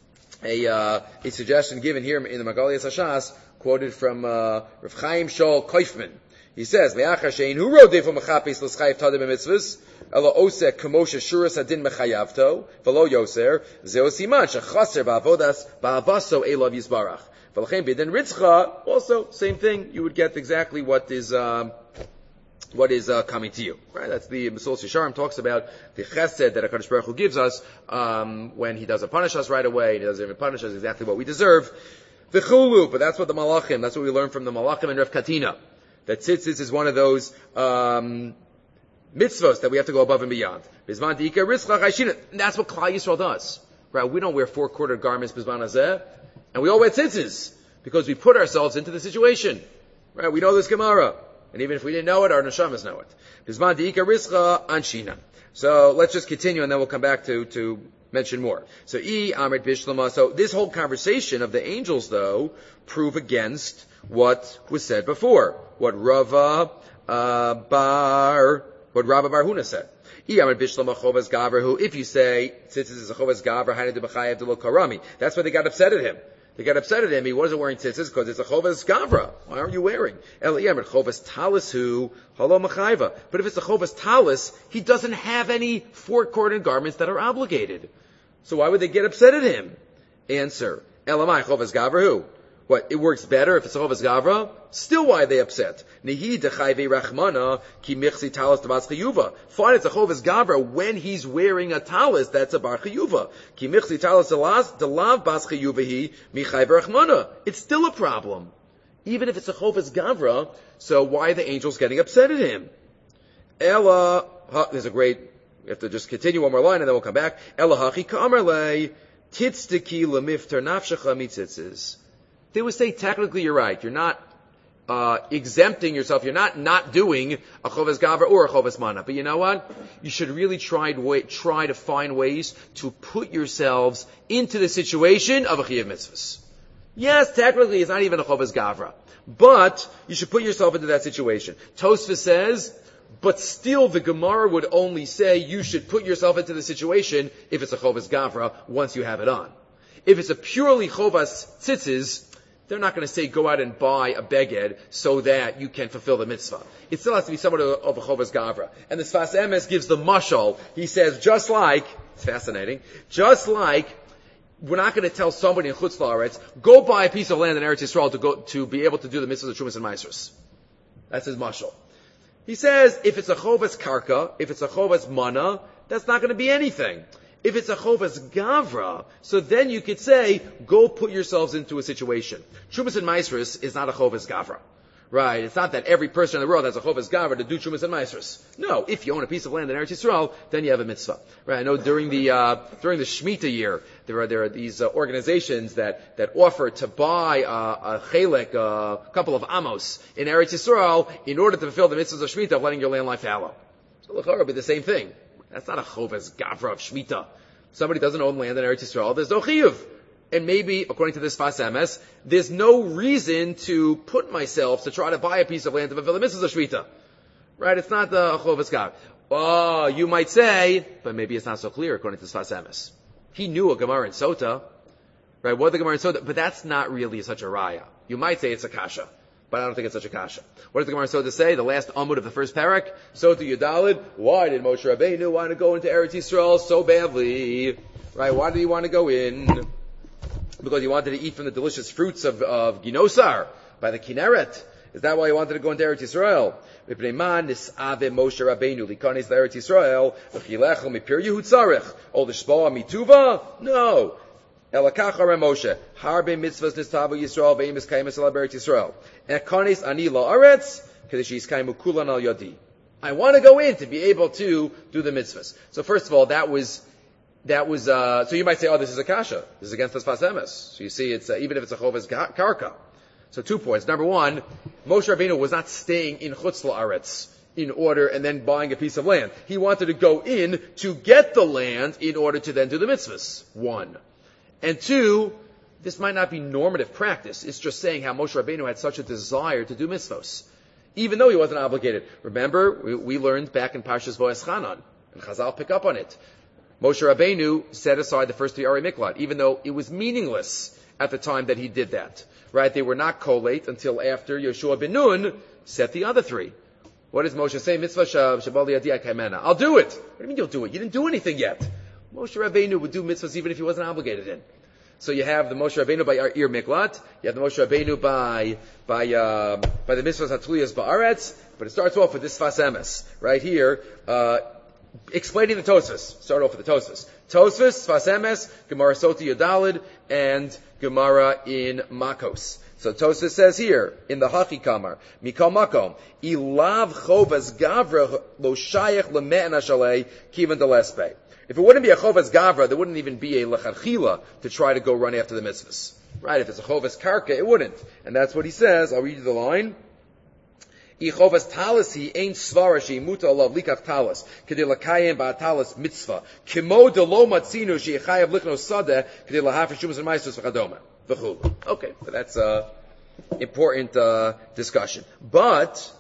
a uh, a suggestion given here in the Magali Hashas, quoted from uh, Rav Chaim Shol Koifman. He says, "Me'achar shein hu rodef u'mechapis l'schayv tadim b'mitzvos, elo osek k'moshe shuras adin mechayavto, v'lo yoser, zeo siman shechaser ba'avodas ba'avaso elav yisbarach. V'lachem b'din ritzcha, also same thing. You would get exactly what is um, what is uh, coming to you. Right? That's the Mesulas Yesharim talks about the chesed that HaKadosh Baruch Hu gives us um, when He doesn't punish us right away, and He doesn't even punish us exactly what we deserve. The chulu, but that's what the malachim, that's what we learn from the malachim and Rav Katina. That tzitzis is one of those um, mitzvos that we have to go above and beyond. Bizman di'ika rischa chayshina. That's what Klal Yisrael does. Right? We don't wear four-quarter garments bizman hazeh, and we all wear tzitzis because we put ourselves into the situation. Right? We know this Gemara. And even if we didn't know it, our neshamas know it. Bizman di'ika rischa anshina. So let's just continue, and then we'll come back to to mention more. So e amrit bishlama. So this whole conversation of the angels, though, prove against what was said before. What Rava uh, Bar, what Rava Bar Huna said. E amrit bishlama chovas gavra. Who, if you say tzitzis is a chovas gavra, hainu de b'chayev de lo karami. That's why they got upset at him. They got upset at him. He wasn't wearing tzitzis because it's a chovas gavra. Why aren't you wearing? Eliyamrit chovas talis hu halo machayva. But if it's a chovas talis, he doesn't have any four-quarter garments that are obligated. So why would they get upset at him? Answer: Elamai chovas gavra hu. What? It works better if it's a chovas gavra. Still, why are they upset? Nihi dechayve rachmana ki michsi talis tabas chiyuva. Fine, it's a chovas gavra when he's wearing a talis that's a bar chiyuva. Ki michsi talis delav bas chiyuva hi michayve rachmana. It's still a problem, even if it's a chovas gavra. So why are the angels getting upset at him? Ella, there's a great. We have to just continue one more line and then we'll come back. Ella hachi ka'amar le titzdeki lemiftar nafshecha mitzitzis. They would say, technically, you're right. You're not uh, exempting yourself. You're not not doing a chovas gavra or a chovas mana. But you know what? You should really try to, try to find ways to put yourselves into the situation of a chiyuv mitzvahs. Yes, technically, it's not even a chovas gavra. But you should put yourself into that situation. Tosfos says, but still the Gemara would only say you should put yourself into the situation if it's a chovas gavra once you have it on. If it's a purely chovas tzitzis, they're not going to say go out and buy a beged so that you can fulfill the mitzvah. It still has to be somewhat of a chovas gavra. And the Sfas Emes gives the mashal. He says, just like, it's fascinating, just like we're not going to tell somebody in Chutz La'aretz, go buy a piece of land in Eretz Yisrael to go to be able to do the mitzvahs of Trumas and Maasros. That's his mashal. He says, if it's a chovas karka, if it's a chovas mana, that's not going to be anything. If it's a chovas gavra, so then you could say, go put yourselves into a situation. Trumas and Maasros is not a chovas gavra. Right? It's not that every person in the world has a chovas gavra to do Trumas and Maasros. No, if you own a piece of land in Eretz Yisrael, then you have a mitzvah. Right? I know during the, uh, during the Shemitah year, there are, there are these uh, organizations that, that offer to buy uh, a chelek, uh, a couple of amos in Eretz Yisrael in order to fulfill the mitzvahs of Shemitah of letting your land lie fallow. So l'chorah would be the same thing. That's not a chovas gavra of Shemitah. Somebody doesn't own land in Eretz Yisrael, there's no chiyuv. And maybe, according to this Sfas Emes, there's no reason to put myself to try to buy a piece of land to fulfill the mitzvahs of Shemitah. Right? It's not the Chovas Gavra. Oh, you might say, but maybe it's not so clear according to Sfas Emes. He knew a Gemara in Sota. Right? What the Gemara in Sota? But that's not really such a raya. You might say it's a kasha. But I don't think it's such a kasha. What does the Gemara in Sota say? The last amud of the first parak. Sota Yudalid. Why did Moshe Rabbeinu want to go into Eretz Yisrael so badly? Right? Why did he want to go in? Because he wanted to eat from the delicious fruits of, of Ginosar by the Kinneret. Is that why he wanted to go into Eretz Yisrael? Moshe Rabbeinu likanis Eretz Yisrael v'chilechu mipir Yehud tzarich ol d'shpoa mituva? No. Elakach harem Moshe harbe mitzvahs nistavu Yisrael ve'emes kaimes ala Eretz Yisrael ekanis ani la'aretz kadesh yiskaimu kulan al yadi. I want to go in to be able to do the mitzvahs. So first of all, that was that was. Uh, so you might say, oh, this is a kasha. This is against the Sfas Emes. So you see, it's uh, even if it's a chovas karka. So two points. Number one, Moshe Rabbeinu was not staying in Chutz La'aretz in order and then buying a piece of land. He wanted to go in to get the land in order to then do the mitzvahs. One. And two, this might not be normative practice. It's just saying how Moshe Rabbeinu had such a desire to do mitzvahs, even though he wasn't obligated. Remember, we, we learned back in Parshas Vo'eschanan, and Chazal pick up on it. Moshe Rabbeinu set aside the first three Ari Miklat, even though it was meaningless at the time that he did that. Right? They were not collate until after Yeshua ben Nun set the other three. What does Moshe say? Mitzvah shabal yadi kaimena. I'll do it. What do you mean you'll do it? You didn't do anything yet. Moshe Rabbeinu would do mitzvahs even if he wasn't obligated in. So you have the Moshe Rabbeinu by Ir Miklat. You have the Moshe Rabbeinu by by uh, by the mitzvahs hatluyas ba'aretz. But it starts off with this Sfas Emes right here. Uh, Explaining the Tosfos. Start off with the Tosfos. Tosfos, Sfas Emes, Gemara Soti Yodalid, and Gemara in Makos. So Tosfos says here, in the Hachi Kamar, Mikal Makom, Ilav Chovas Gavra Lo Shayach Leme'en Hashalei Kivan Delespe. If it wouldn't be a Chovas Gavra, there wouldn't even be a Lecharchila to try to go run after the mitzvahs. Right? If it's a Chovas Karka, it wouldn't. And that's what he says. I'll read you the line. Ichovas talis he ain't svara she muta alav likach talis kedei lakayim ba'talis mitzvah kimo de lo matzinu she chayav lichno sadeh kedei lahafer shumas and ma'asos v'chadoma v'chul. Okay, so that's a important uh, discussion. But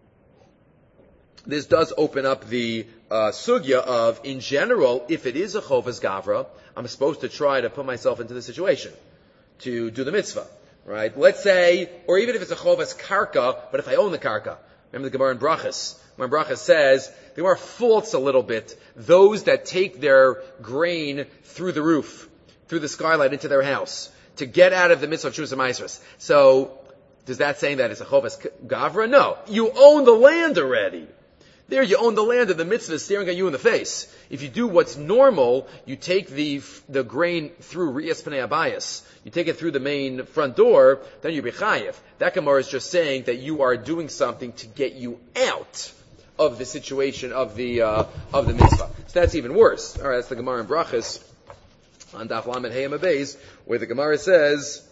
this does open up the uh, sugya of, in general, if it is a chovas gavra, I'm supposed to try to put myself into the situation to do the mitzvah. Right? Let's say, or even if it's a chovas karka, but if I own the karka. Remember the Gemara in Brachas? When Brachas says, the Gemara faults a little bit those that take their grain through the roof, through the skylight into their house, to get out of the mitzvah of Shus HaMaasros. So, does that saying that it's a chovas gavra? No. You own the land already. There you own the land and the mitzvah is staring at you in the face. If you do what's normal, you take the the grain through Riyas Pnei Abayas. You take it through the main front door, then you're B'chayev. That Gemara is just saying that you are doing something to get you out of the situation of the uh, of the mitzvah. So that's even worse. All right, that's the Gemara in Brachas on Daf Lamed Hey Amabeis, where the Gemara says,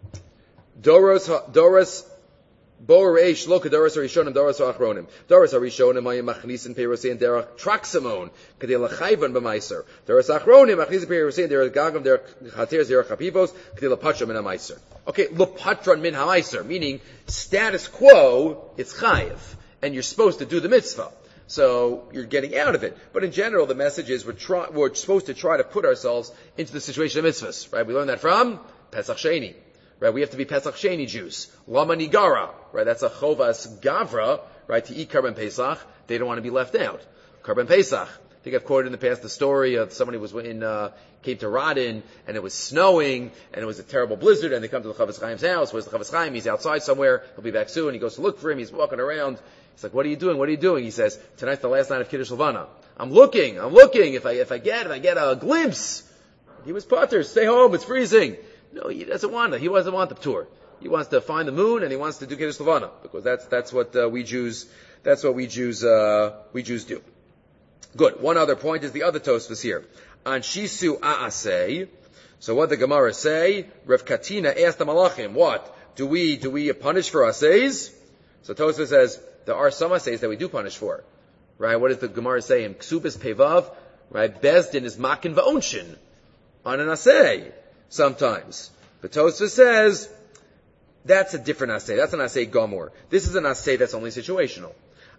Doros Doros Bor Reish Lo Kedoros Harishonim Doros Ha'achronim Doros Harishonim Ayim Machnisin Peirosein Derech Traxamon Kedei Lachayvan B'Maiser Doros Ha'achronim Machnisin Peirosein Derech Gagam Derech Chater Derech Hapivos Kedei Lapatra Min HaMaiser. Okay, Lapatra Min HaMaiser, meaning status quo, it's chayiv, and you're supposed to do the mitzvah. So you're getting out of it. But in general, the message is we're, try, we're supposed to try to put ourselves into the situation of mitzvahs. Right? We learned that from Pesach Sheni. Right, we have to be Pesach Sheni Jews. Lama Nigara, right, that's a Chovas Gavra, right, to eat Karban Pesach. They don't want to be left out. Karban Pesach. I think I've quoted in the past the story of somebody was in, uh, came to Radin, and it was snowing, and it was a terrible blizzard, and they come to the Chavetz Chaim's house. Where's the Chavetz Chaim? He's outside somewhere. He'll be back soon. He goes to look for him. He's walking around. He's like, what are you doing? What are you doing? He says, tonight's the last night of Kiddush Levana. I'm looking. I'm looking. If I, if I get, if I get a glimpse. He was Potter. Stay home. It's freezing. No, he doesn't want it. He doesn't want the tour. He wants to find the moon, and he wants to do Kiddush Levana, because that's that's what uh, we Jews that's what we Jews uh, we Jews do. Good. One other point is the other Tosfos here on Shisu Aasei. So what the Gemara say? Rav Katina asked the Malachim, what do we do we punish for Aseis? So Tosfos says there are some Aseis that we do punish for. Right? What does the Gemara say in Ksubis Pevav? Right? Bezdin is Makin Va'onshin on an Asei. Sometimes. But Tosfos says, that's a different asay. That's an asay gomor. This is an asay that's only situational.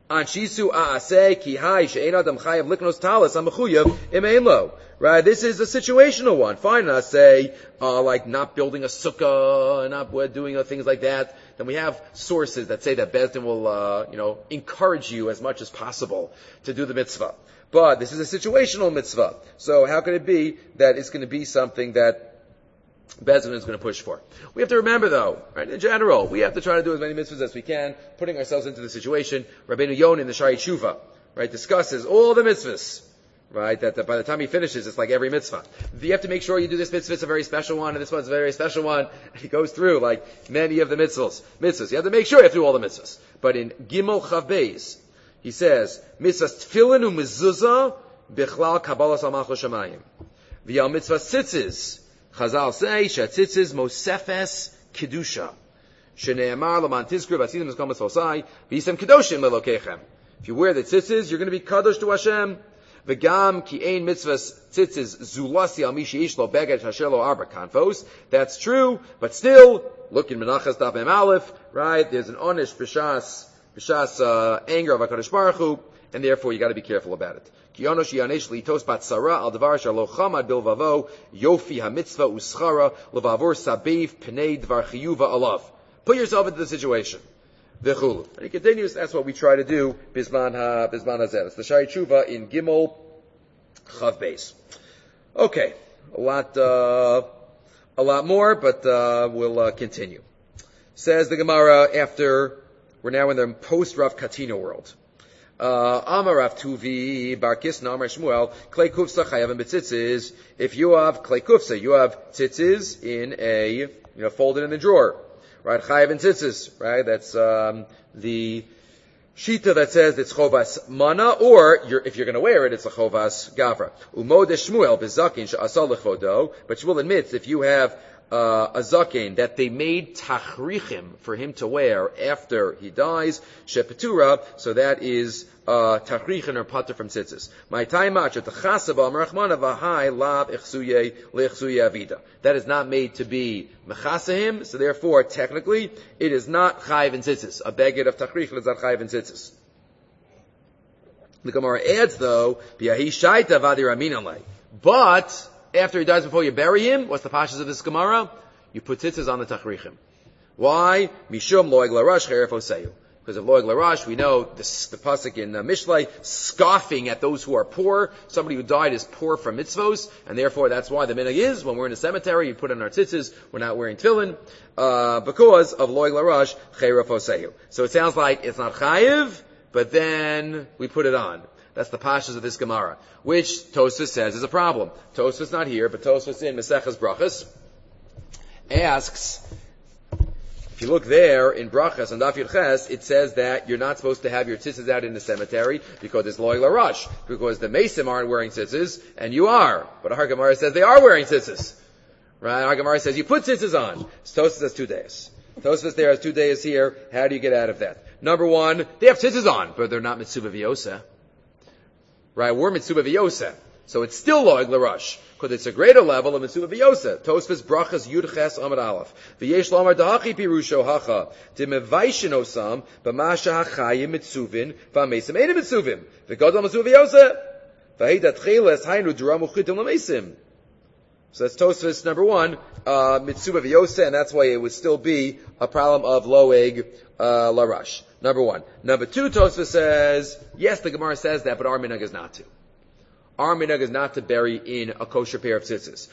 Anshisu aase ki hai she'en adam chayav liknos talis amachuyav imein lo. Right? This is a situational one. Fine, I say, uh, like not building a sukkah, not doing uh, things like that. Then we have sources that say that Bezdin will, uh, you know, encourage you as much as possible to do the mitzvah. But this is a situational mitzvah. So how could it be that it's going to be something that Bezdin is going to push for? We have to remember though, right, in general, we have to try to do as many mitzvahs as we can, putting ourselves into the situation. Rabbeinu Yonah in the Shari Tshuva, right, discusses all the mitzvahs. Right, that, that by the time he finishes, it's like every mitzvah. You have to make sure you do this mitzvah, it's a very special one, and this one's a very special one. And he goes through, like, many of the mitzvahs. Mitzvahs. You have to make sure you have to do all the mitzvahs. But in Gimel Chav Beis, he says, mitzvahs tefillin u mezuzah bichlal kabbalas al malchus shamayim. V'yal mitzvah tzitzis. Chazal say, shatzitzis mosefes kedusha. Shene'emar laman tizkru v'atzidim eskom etzvosai v'yisem kedoshim lelokechem. If you wear the tzitzis, you're going to be kadosh to Hashem. V'gam ki ein mitzvahs tzitzis zulasi al mishi ish lo beged hasher lo arba kanfos. That's true, but still, look in Menachas Daf Mem Aleph, right? There's an onish b'shas b'shas uh, anger of HaKadosh Baruch Hu, and therefore you got to be careful about it. Ki onosh yanesh litos bat sara al davar shalo chamad bilvavo yofi hamitzvah uschara levavor sabeif pnei dvar chiyuva alav. Put yourself into the situation. V'chulu. And he continues, that's what we try to do, Bisman ha, Bisman hazeh. It's the Shari Tshuva in Gimel Chav Beis. Okay. A lot, uh, a lot more, but, uh, we'll, uh, continue. Says the Gemara after, we're now in the post-Rav Katina world. Uh, Amar Rav Tuvi, Bar Kisna, Amar Shmuel, Klei Kufsa Chayav B'tzitzis. If you have Klei Kufsa, you have tzitzis in a, you know, folded in the drawer. Right, chayav and tzitzis, right? That's um, the shita that says it's chovas mana, or you're, if you're going to wear it, it's a chovas gavra. Umo de Shmuel bezakin she'asal lechodo, but Shmuel admits if you have uh, a zakin that they made tachrichim for him to wear after he dies, shepetura, so that is uh, tachrichin or pater from tzitzis. My time match at the chasaba merachmana v'hai lav echsuye leechsuye avida. That is not made to be mechasahim, so therefore, technically, it is not chayiv and tzitzis. A beged of tachrichin is not chayiv and tzitzis. The Gemara adds though, b'yahi shaita v'adi ramin alei. But after he dies, before you bury him, what's the pashas of this Gemara? You put tzitzis on the tachrichim. Why? Mishum loeg larash cheref oseyu. Because of loeg larash, we know this, the pasuk in uh, Mishlei, scoffing at those who are poor. Somebody who died is poor from mitzvos, and therefore that's why the minhag is, when we're in a cemetery, you put on our tzitzis, we're not wearing tefillin, uh, because of loeg larash cheref oseyu. So it sounds like it's not chayiv, but then we put it on. That's the pashas of this Gemara, which Tosfos says is a problem. Tosfos not here, but Tosfos in Maseches Brachas asks, if you look there in Brachas on Daf Yud Ches, it says that you're not supposed to have your tzitzis out in the cemetery because it's loy larash, because the Mesim aren't wearing tzitzis and you are. But our Gemara says they are wearing tzitzis. Right? Our Gemara says you put tzitzis on. Tosfos has two days. Tosfos there has two days here. How do you get out of that? Number one, they have tzitzis on, but they're not mitzuva v'yoseh. Right, we're Mitzuba V'yoseh. So it's still Loeg L'Rush, because it's a greater level of Mitzuba V'yoseh. Tosfos Brachas Yud Ches Amud Aleph. V'yesh Lomar Dahachi Pirusho Hacha. T'mevayshin Osam, B'masha Hachayim Mitzuvin, V'amesim Edim Mitzuvim. V'godol Mitzuba V'yoseh. V'heidat Cheles Hainu Duramu Chitim L'Mesim. So that's Tosfos number one, uh, Mitzuba V'yoseh, and that's why it would still be a problem of Loeg uh, L'Rush. Number one. Number two, Tosfos says, yes, the Gemara says that, but our minhag is not to. Our minhag is not to bury in a kosher pair of tzitzis.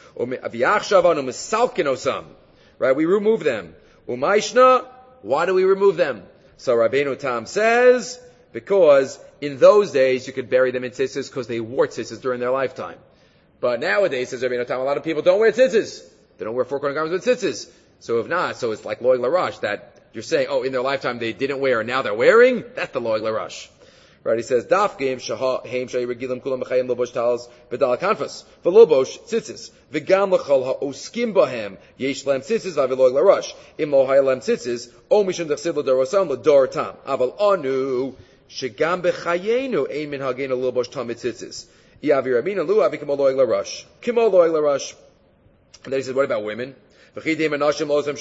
Right, we remove them. Umayshna, why do we remove them? So Rabbeinu Tam says, because in those days you could bury them in tzitzis because they wore tzitzis during their lifetime. But nowadays, says Rabbeinu Tam, a lot of people don't wear tzitzis. They don't wear four-corner garments with tzitzis. So if not, so it's like Loeg L'Rush, that you're saying, oh, in their lifetime they didn't wear and now they're wearing? That's the Loeg L'Rush. Right, he says, Daf game shaha heim shay regilim kulam b'chayim lobosh tals v'dal kanfas v'lobosh tzitzis v'gam l'chol ha'oskim bahem yesh lem tzitzis v'aviloeg l'rush im lo hay lem tzitzis o mishum dechsid l'dorosam l'dor tam aval anu shegam b'chayenu ein min hagenu lobosh tam tzitzis iavi rabina lu avi kimo loeg l'rush kimo loeg l'rush. And then he says, what about women? And he quotes different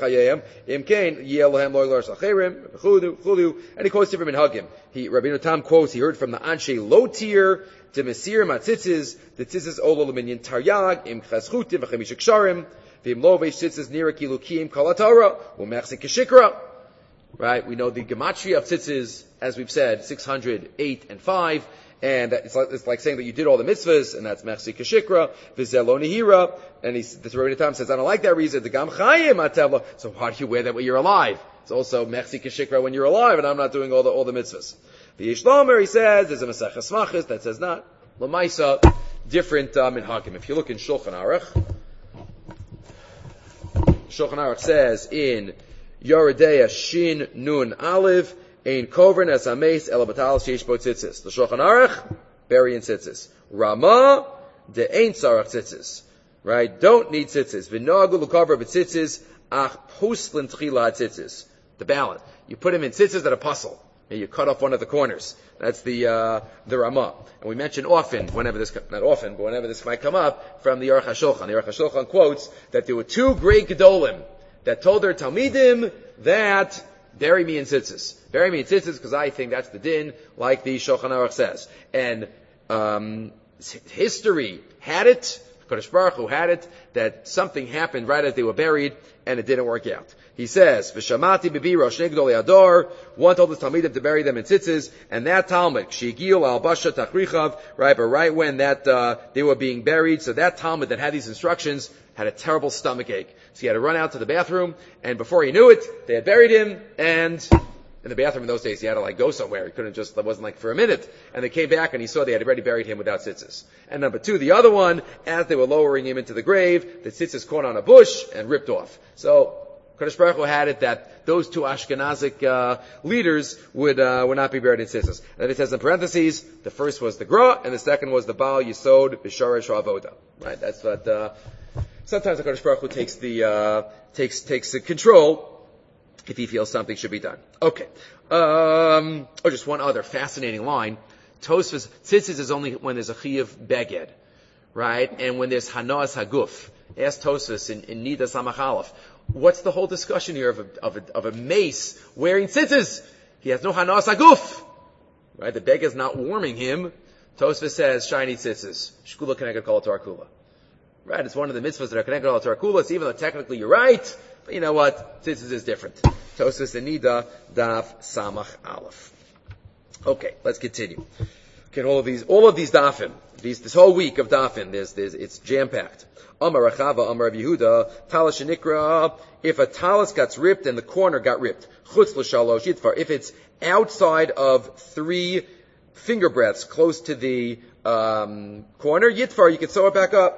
minhagim. He, Rabbeinu Tam quotes, he heard from the Anshe Lotir, to Mesir Matzitzis, the Tzitzis Olo Leminyan Taryag, Im Chaschutim, V'chemish Ksharim, V'im Lovesh Tzitzis Nira Kilukim Kalatara, U'mechsin Kishikra. Right? We know the gematria of Tzitzis, as we've said, six hundred eight and five. And it's like, it's like saying that you did all the mitzvahs, and that's Mechsi Kashikra, Vizelo Nihira, and he's, the Rebbe Tam says, I don't like that reason, the Gam Chayim Atevla, so why do you wear that when you're alive? It's also Mechsi Kashikra when you're alive, and I'm not doing all the, all the mitzvahs. The Yishlomer, he says, there's a Masechah Smachis that says not. Lamaisa, different, um, in Hakim. If you look in Shulchan Aruch, Shulchan Aruch says in Yoredeya Shin Nun Aleph, Ein kovern as ames elabatal sheish bo tzitzis. The Shulchan Aruch, bury in tzitzis. Rama, de ein tzarach tzitzis. Right? Don't need tzitzis. V'nogu l'kover b'tzitzis, ach poslin tchila tzitzis. The balance. You put him in tzitzis that are puzzle. And you cut off one of the corners. That's the, uh, the Rama. And we mention often, whenever this, not often, but whenever this might come up, from the Aruch HaShulchan. The Aruch HaShulchan quotes that there were two great Gedolim that told their Talmidim that bury me in tzitzis. Bury me in tzitzis because I think that's the din, like the Shulchan Aruch says. And um, history had it, Kodesh Baruch Hu had it, that something happened right as they were buried, and it didn't work out. He says, V'shamati b'biro shnei gdolei ador, one told his Talmidim to bury them in tzitzis, and that Talmud, Shigil al basha tachrichav, right, but right when that, uh, they were being buried, so that Talmud that had these instructions had a terrible stomach ache. So he had to run out to the bathroom, and before he knew it, they had buried him, and in the bathroom in those days, he had to like go somewhere. He couldn't just, it wasn't like for a minute. And they came back and he saw they had already buried him without tzitzis. And number two, the other one, as they were lowering him into the grave, the tzitzis caught on a bush and ripped off. So, Kodesh Baruch Hu had it that those two Ashkenazic uh, leaders would uh, would not be buried in tzitzis. And then it says in parentheses, the first was the Gra, and the second was the Baal Yisod B'Sharesh Avoda. Right? That's what. Uh, sometimes the Kodesh Baruch Hu takes the uh, takes takes the control if he feels something should be done. Okay. Um, oh, just one other fascinating line. Tosfos tzitzis is only when there's a chiyuv beged, right? And when there's hanas haguf. Ask Tosfos in, in Nida Samachalef. What's the whole discussion here of a, of a, of a mace wearing tzitzis? He has no hanas haguf, right? The beged is not warming him. Tosfos says shiny tzitzis. Shkula keneged kol Torah kula. Right? It's one of the mitzvahs that are keneged kol Torah kula. Even though technically you're right, but you know what? Tzitzis is different. Tosfos and Nida Daf Samach Aleph. Okay, let's continue. Okay, all of these, all of these dafim, these, this whole week of dafim, there's, there's, it's jam-packed. Amar Rachava, Amar Rav Yehuda, Talis Shenikra, if a talis gets ripped and the corner got ripped, Chutz l'shalosh yitfar, if it's outside of three finger breadths, close to the, um, corner, yitfar, you can sew it back up.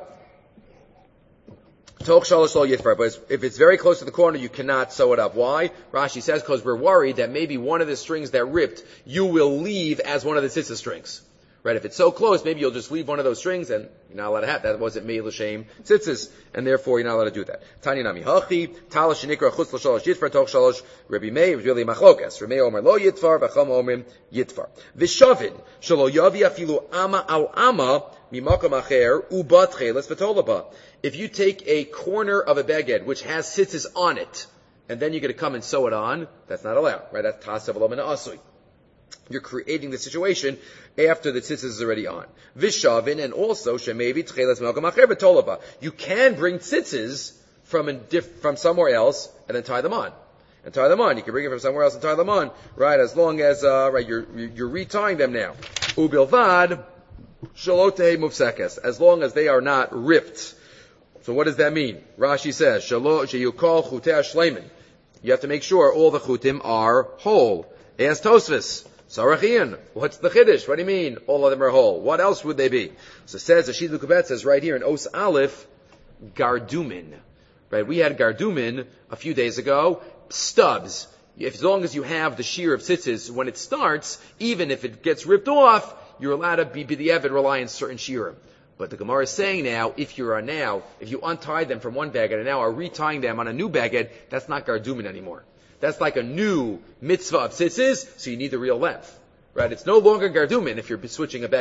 Toch shalosh lo yitfar, but if it's very close to the corner, you cannot sew it up. Why? Rashi says, because we're worried that maybe one of the strings that ripped, you will leave as one of the tzitzis strings. Right? If it's so close, maybe you'll just leave one of those strings and you're not allowed to have that. That wasn't made l'shem tzitzis, and therefore you're not allowed to do that. Tanya nami hachi, talis shenikra chutz l'shalosh yitfar, toch shalosh, Rabbi Meir, really machlokas. Rabbi Meir omer lo yitfar, v'cham omer yitfar. V'shavin, shalo yavi afilu ama al ama, mimakom acher, ubat cheles v'tolaba. If you take a corner of a beged, which has tzitzis on it, and then you're going to come and sew it on, that's not allowed. Right? That's tasav lo min asui. You're creating the situation after the tzitzis is already on. Vishavin, and also shemevi tchelas melkom acher v'tolaba. You can bring tzitzis from a diff, from somewhere else and then tie them on. And tie them on. You can bring it from somewhere else and tie them on. Right? As long as uh, right, you're you're retying them now. Ubilvad shalote mufsekes. As long as they are not ripped. So what does that mean? Rashi says, Shalo sheyukol chutei shleimin. You have to make sure all the chutim are whole. Ask Tosfos. Sarachian. What's the chiddush? What do you mean? All of them are whole. What else would they be? So it says, Ashid Lukabet says right here in Os Aleph, Gardumin. Right? We had Gardumin a few days ago. Stubs. If, as long as you have the shear of tzitzis, when it starts, even if it gets ripped off, you're allowed to be, be the Evid, rely on certain shearim. But the Gemara is saying now, if you are now, if you untie them from one beged and now are retying them on a new beged, that's not Gardumin anymore. That's like a new mitzvah of tzitzis, so you need the real length. Right? It's no longer gardumin if you're switching a beged.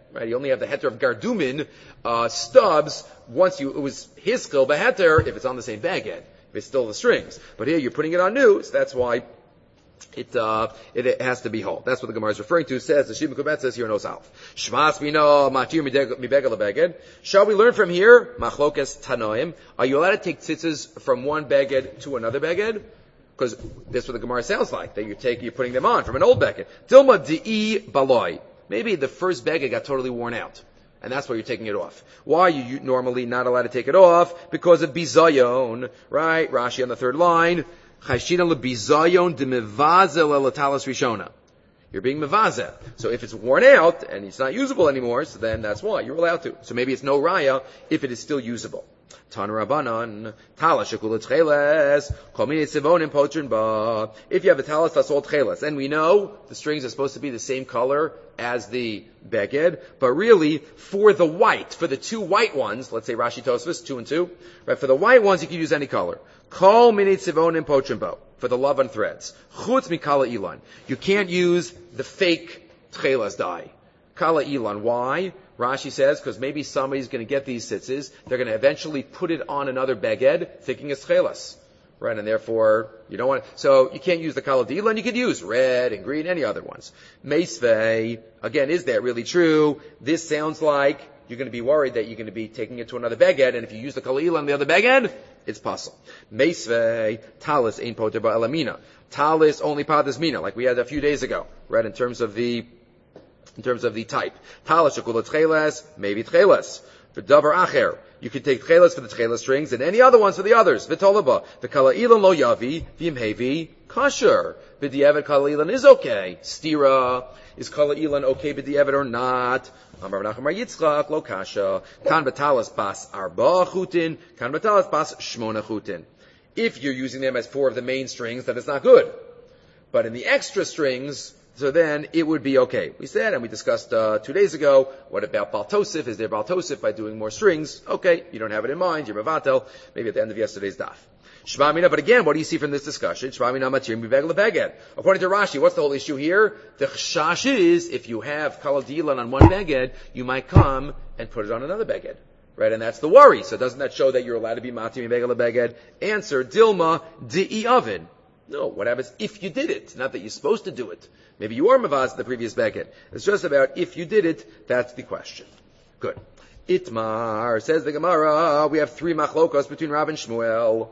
right? You only have the heter of gardumin, uh, stubs, once you, it was hiskel, the heter, if it's on the same beged, if it's still the strings. But here you're putting it on new, so that's why It, uh, it, it has to be whole. That's what the Gemara is referring to. It says, the Shibud Kubet says here in Osalf. Shmas bino matir mibegel lebeged. Shall we learn from here? Machlokes tanoim. Are you allowed to take tzitzis from one beged to another beged? Because that's what the Gemara sounds like. That you're taking, you're putting them on from an old beged. Dilma di'i baloi. Maybe the first beged got totally worn out. And that's why you're taking it off. Why are you normally not allowed to take it off? Because of bizayon. Right? Rashi on the third line. You're being mevazel. So if it's worn out and it's not usable anymore, so then that's why you're allowed to. So maybe it's no raya if it is still usable. Tan Rabbanan, Talas Shekulat Cheles, Komine Sivonim Potrin Ba. If you have a talis that's all Cheles, and we know the strings are supposed to be the same color as the beged, but really for the white, for the two white ones, let's say Rashi Tosfos, two and two, right? For the white ones, you can use any color. Kol Mine Sivonim Potrin Ba for the love and threads. Chutz Mikala Ilan. You can't use the fake Cheles dye. Kala Ilan. Why? Rashi says, because maybe somebody's going to get these tzitzis, they're going to eventually put it on another beged, thinking it's chelas. Right, and therefore, you don't want to, so you can't use the kala d'ila, and you could use red and green, any other ones. Meisvei, again, is that really true? This sounds like you're going to be worried that you're going to be taking it to another beged, and if you use the kala d'ila on the other beged, it's possible. Meisvei, talis ein poter ba'elamina. Talis only patas mina, like we had a few days ago, right, in terms of the In terms of the type. Talas shekulat tcheles, maybe tcheles. For davar acher, you can take tcheles for the tcheles strings and any other ones for the others. V'tolaba, the kala ilan lo yavi, v'imhevi, kasher. B'di'evet kala ilan is okay. Stira, is kala ilan okay b'di'evet or not? Amar Menachem Bar Yitzchak, lo kasha. Kan b'talas bas arba chutin, kan b'talas bas shmona chutin. If you're using them as four of the main strings, then it's not good. But in the extra strings, so then it would be okay. We said, and we discussed uh, two days ago, what about Baal Tosif? Is there Baal Tosif by doing more strings? Okay, you don't have it in mind, you're Mavatel, maybe at the end of yesterday's daf. Shema Mina, but again, what do you see from this discussion? Shema Mina matir mibegel lebeged. According to Rashi, what's the whole issue here? The chashash is, if you have kala dilan on one beged, you might come and put it on another beged. Right, and that's the worry. So doesn't that show that you're allowed to be matir mibegel lebeged? Answer, Dilma di'i ovid. No, what happens if you did it? Not that you're supposed to do it. Maybe you are mavaz the previous beged. It's just about if you did it, that's the question. Good. Itmar, says the Gemara, we have three machlokos between Rav and Shmuel.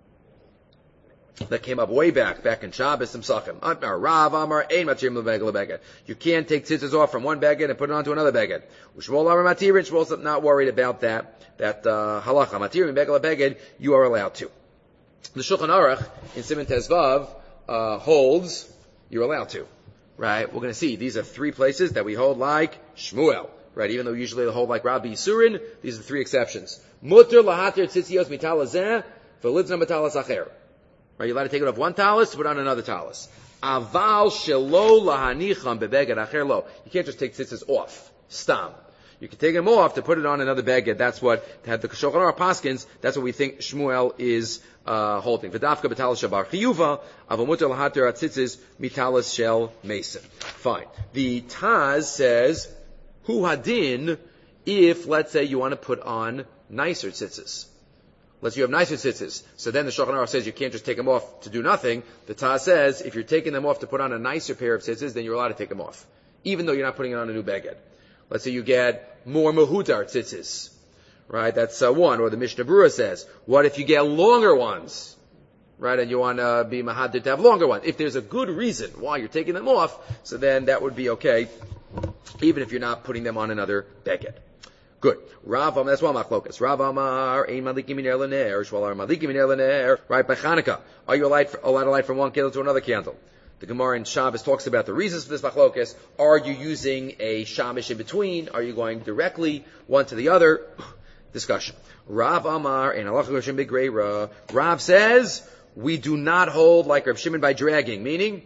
That came up way back, back in Shabbos and Sachim. Amar Rav, Amar, ein matir lebeged lebeged. You can't take tzitzis off from one beged and put it onto another beged. Shmuel Amar matir, and Shmuel's not worried about that, that, uh, halacha. Matir lebeged lebeged, you are allowed to. The Shulchan Aruch in Siman Tezvav uh, holds you're allowed to, right? We're going to see these are three places that we hold like Shmuel, right? Even though we usually hold like Rabbi Yisurin, these are the three exceptions. Mutter lahatir tzitzios mitalazeh v'lidzna mitalas acher. Right? You're allowed to take it off one talis to put on another talis. Aval shelo lahanicham bebeged acher lo. You can't just take tzitzis off. Stam. You can take them off to put it on another beged. That's what, to have the Shulchan Aruch Paskins, that's what we think Shmuel is uh, holding. V'dafka b'talis shabar chiyuva, avamuter lahater atzitzis mitalis shel mason. Fine. The Taz says, hu hadin, if, let's say, you want to put on nicer tzitzis. Let's say you have nicer tzitzis. So then the Shulchan Aruch says you can't just take them off to do nothing. The Taz says, if you're taking them off to put on a nicer pair of tzitzis, then you're allowed to take them off. Even though you're not putting it on a new beged. Let's say you get more mehutar tzitzis, right? That's uh, one. Or the Mishnah Berurah says, what if you get longer ones, right? And you want to be mahadir to have longer ones. If there's a good reason why you're taking them off, so then that would be okay, even if you're not putting them on another beged. Good. Rav, that's one machlokas. Rav Amar, ein madlikim min ner lener, shvalar madlikim min ner lener. Right, by Chanukah, are you allowed, allowed to light from one candle to another candle? The Gemara in Shabbos talks about the reasons for this machlokas. Are you using a shamish in between? Are you going directly one to the other? Discussion. Rav Amar and Halacha Roshim B'Greira. Rav says we do not hold like Rav Shimon by dragging, meaning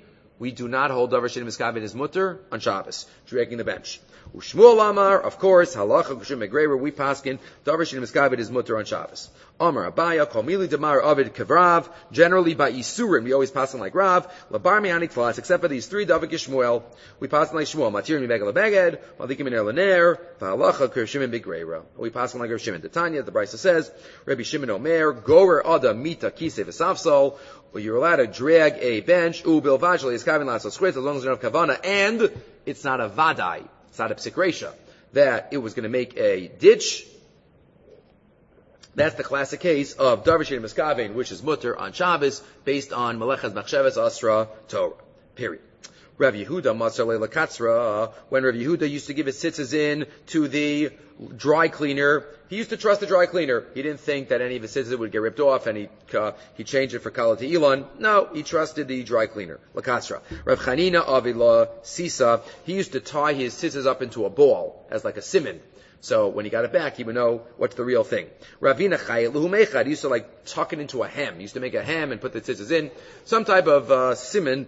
we do not hold davar she'ein miskabed is mutter on Shabbos, dragging the bench. Ushmuel Amar, of course, halacha kushim megrever, we paskin, davar she'ein miskabed is mutter on Shabbos. Amar Abaya, kol mili damar avid kavrav, generally by Isurim, we always paskin like Rav, labar mi'anik tlas, except for these three davik Shmuel, we paskin like Shmuel, matir mibegel lebeged, malikim in erlaner, v'halacha kushim megrever. We paskin like Rav Shimon. The Tanya, the Brisa says, Rabbi Shimon Omer, gorer ada mita kisei v'safsol, or you're allowed to drag a bench, u bilvajli is kavin lasos chritz, as long as you don't have kavana, and it's not a vadai, it's not a psikresha, that it was going to make a ditch. That's the classic case of davar she'ein miskabed, which is mutter on Shabbos, based on Melechas Machshavas Asra Torah. Period. Rav Yehuda Matzar Leila Katzra, when Rav Yehuda used to give his tzitzis in to the dry cleaner, he used to trust the dry cleaner. He didn't think that any of his tzitzis would get ripped off, and he uh, he changed it for Kala to Elon. No, he trusted the dry cleaner. Lakatzra. Rav Chanina Avila Sisa, he used to tie his tzitzis up into a ball, as like a simon. So when he got it back, he would know what's the real thing. Ravina Chayet Luhumechad, he used to like tuck it into a hem. He used to make a hem and put the tzitzis in. Some type of uh, simon,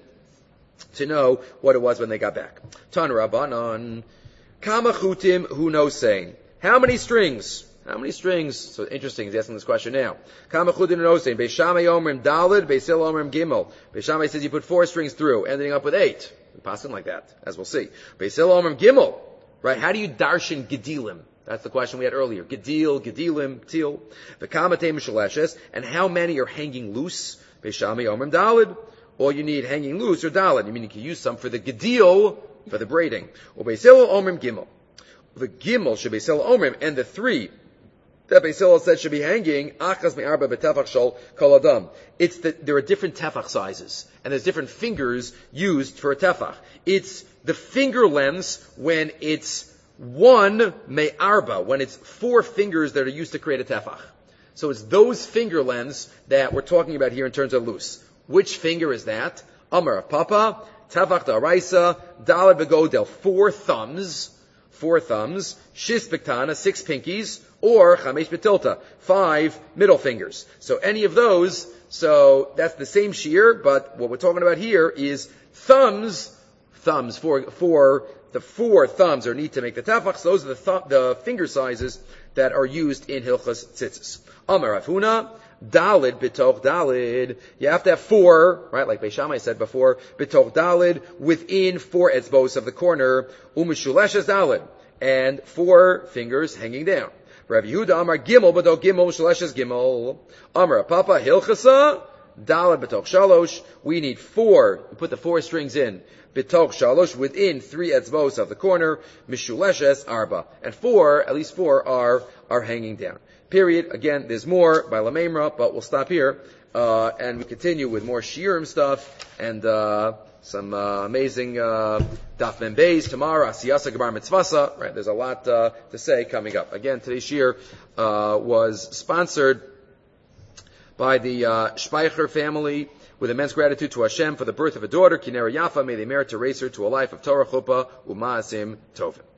to know what it was when they got back. Tan Rabbanon, Kama Chutim, who knows saying? How many strings? How many strings? So interesting, he's asking this question now. Kama Chutim, who knows saying? Beishamai Omrim Dalid, Beisil Omrim Gimel. Beishamai says you put four strings through, ending up with eight. We pass it like that, as we'll see. Beisil Omrim Gimel. Right? How do you darshan Gedilim? That's the question we had earlier. Gedil, Gedilim, Til. V'kamatei Mishaleshes. And how many are hanging loose? Beishamai Omrim Dalid. Or you need hanging loose or dalit. You mean you can use some for the gedil, for the braiding. Or beisil omrim gimel. The gimel should be beisil omrim, and the three that beisil said should be hanging, achas me'arba betefach shol kol adam. It's that there are different tefach sizes, and there's different fingers used for a tefach. It's the finger lengths when it's one me'arba, when it's four fingers that are used to create a tefach. So it's those finger lengths that we're talking about here in terms of loose. Which finger is that? Amar of Papa, Tavach Daraisa, Dalad Begodel, four thumbs, four thumbs, Shis Biktana, six pinkies, or Chamesh Betilta, five middle fingers. So any of those, so that's the same shear, but what we're talking about here is thumbs, thumbs, for, for the four thumbs are need to make the tafach. So those are the, th- the finger sizes that are used in Hilchas Tzitzis. Amar Avhuna, Dalid, bitoch dalid. You have to have four, right? Like Beis Shammai said before, bitoch dalid, within four etzbos of the corner, umishuleshes dalid, and four fingers hanging down. Rav Yehuda Amar Gimel, bitoch Gimel, mishuleshes Gimel. Amar Papa Hilchasa, dalid bitoch shalosh. We need four. We put the four strings in. Bitoch shalosh, within three etzbos of the corner, mishuleshes arba, and four, at least four, are are hanging down. Period. Again, there's more by Lamemra, but we'll stop here, uh, and we continue with more Shiurim stuff, and, uh, some, uh, amazing, uh, Daf Mem Beis tomorrow, Asiyasa Gabar Mitzvasa, right? There's a lot, uh, to say coming up. Again, today's Shiur, uh, was sponsored by the, uh, Speicher family, with immense gratitude to Hashem for the birth of a daughter, Kinera Yafa. May they merit to raise her to a life of Torah Chuppah, Umaasim Tovim.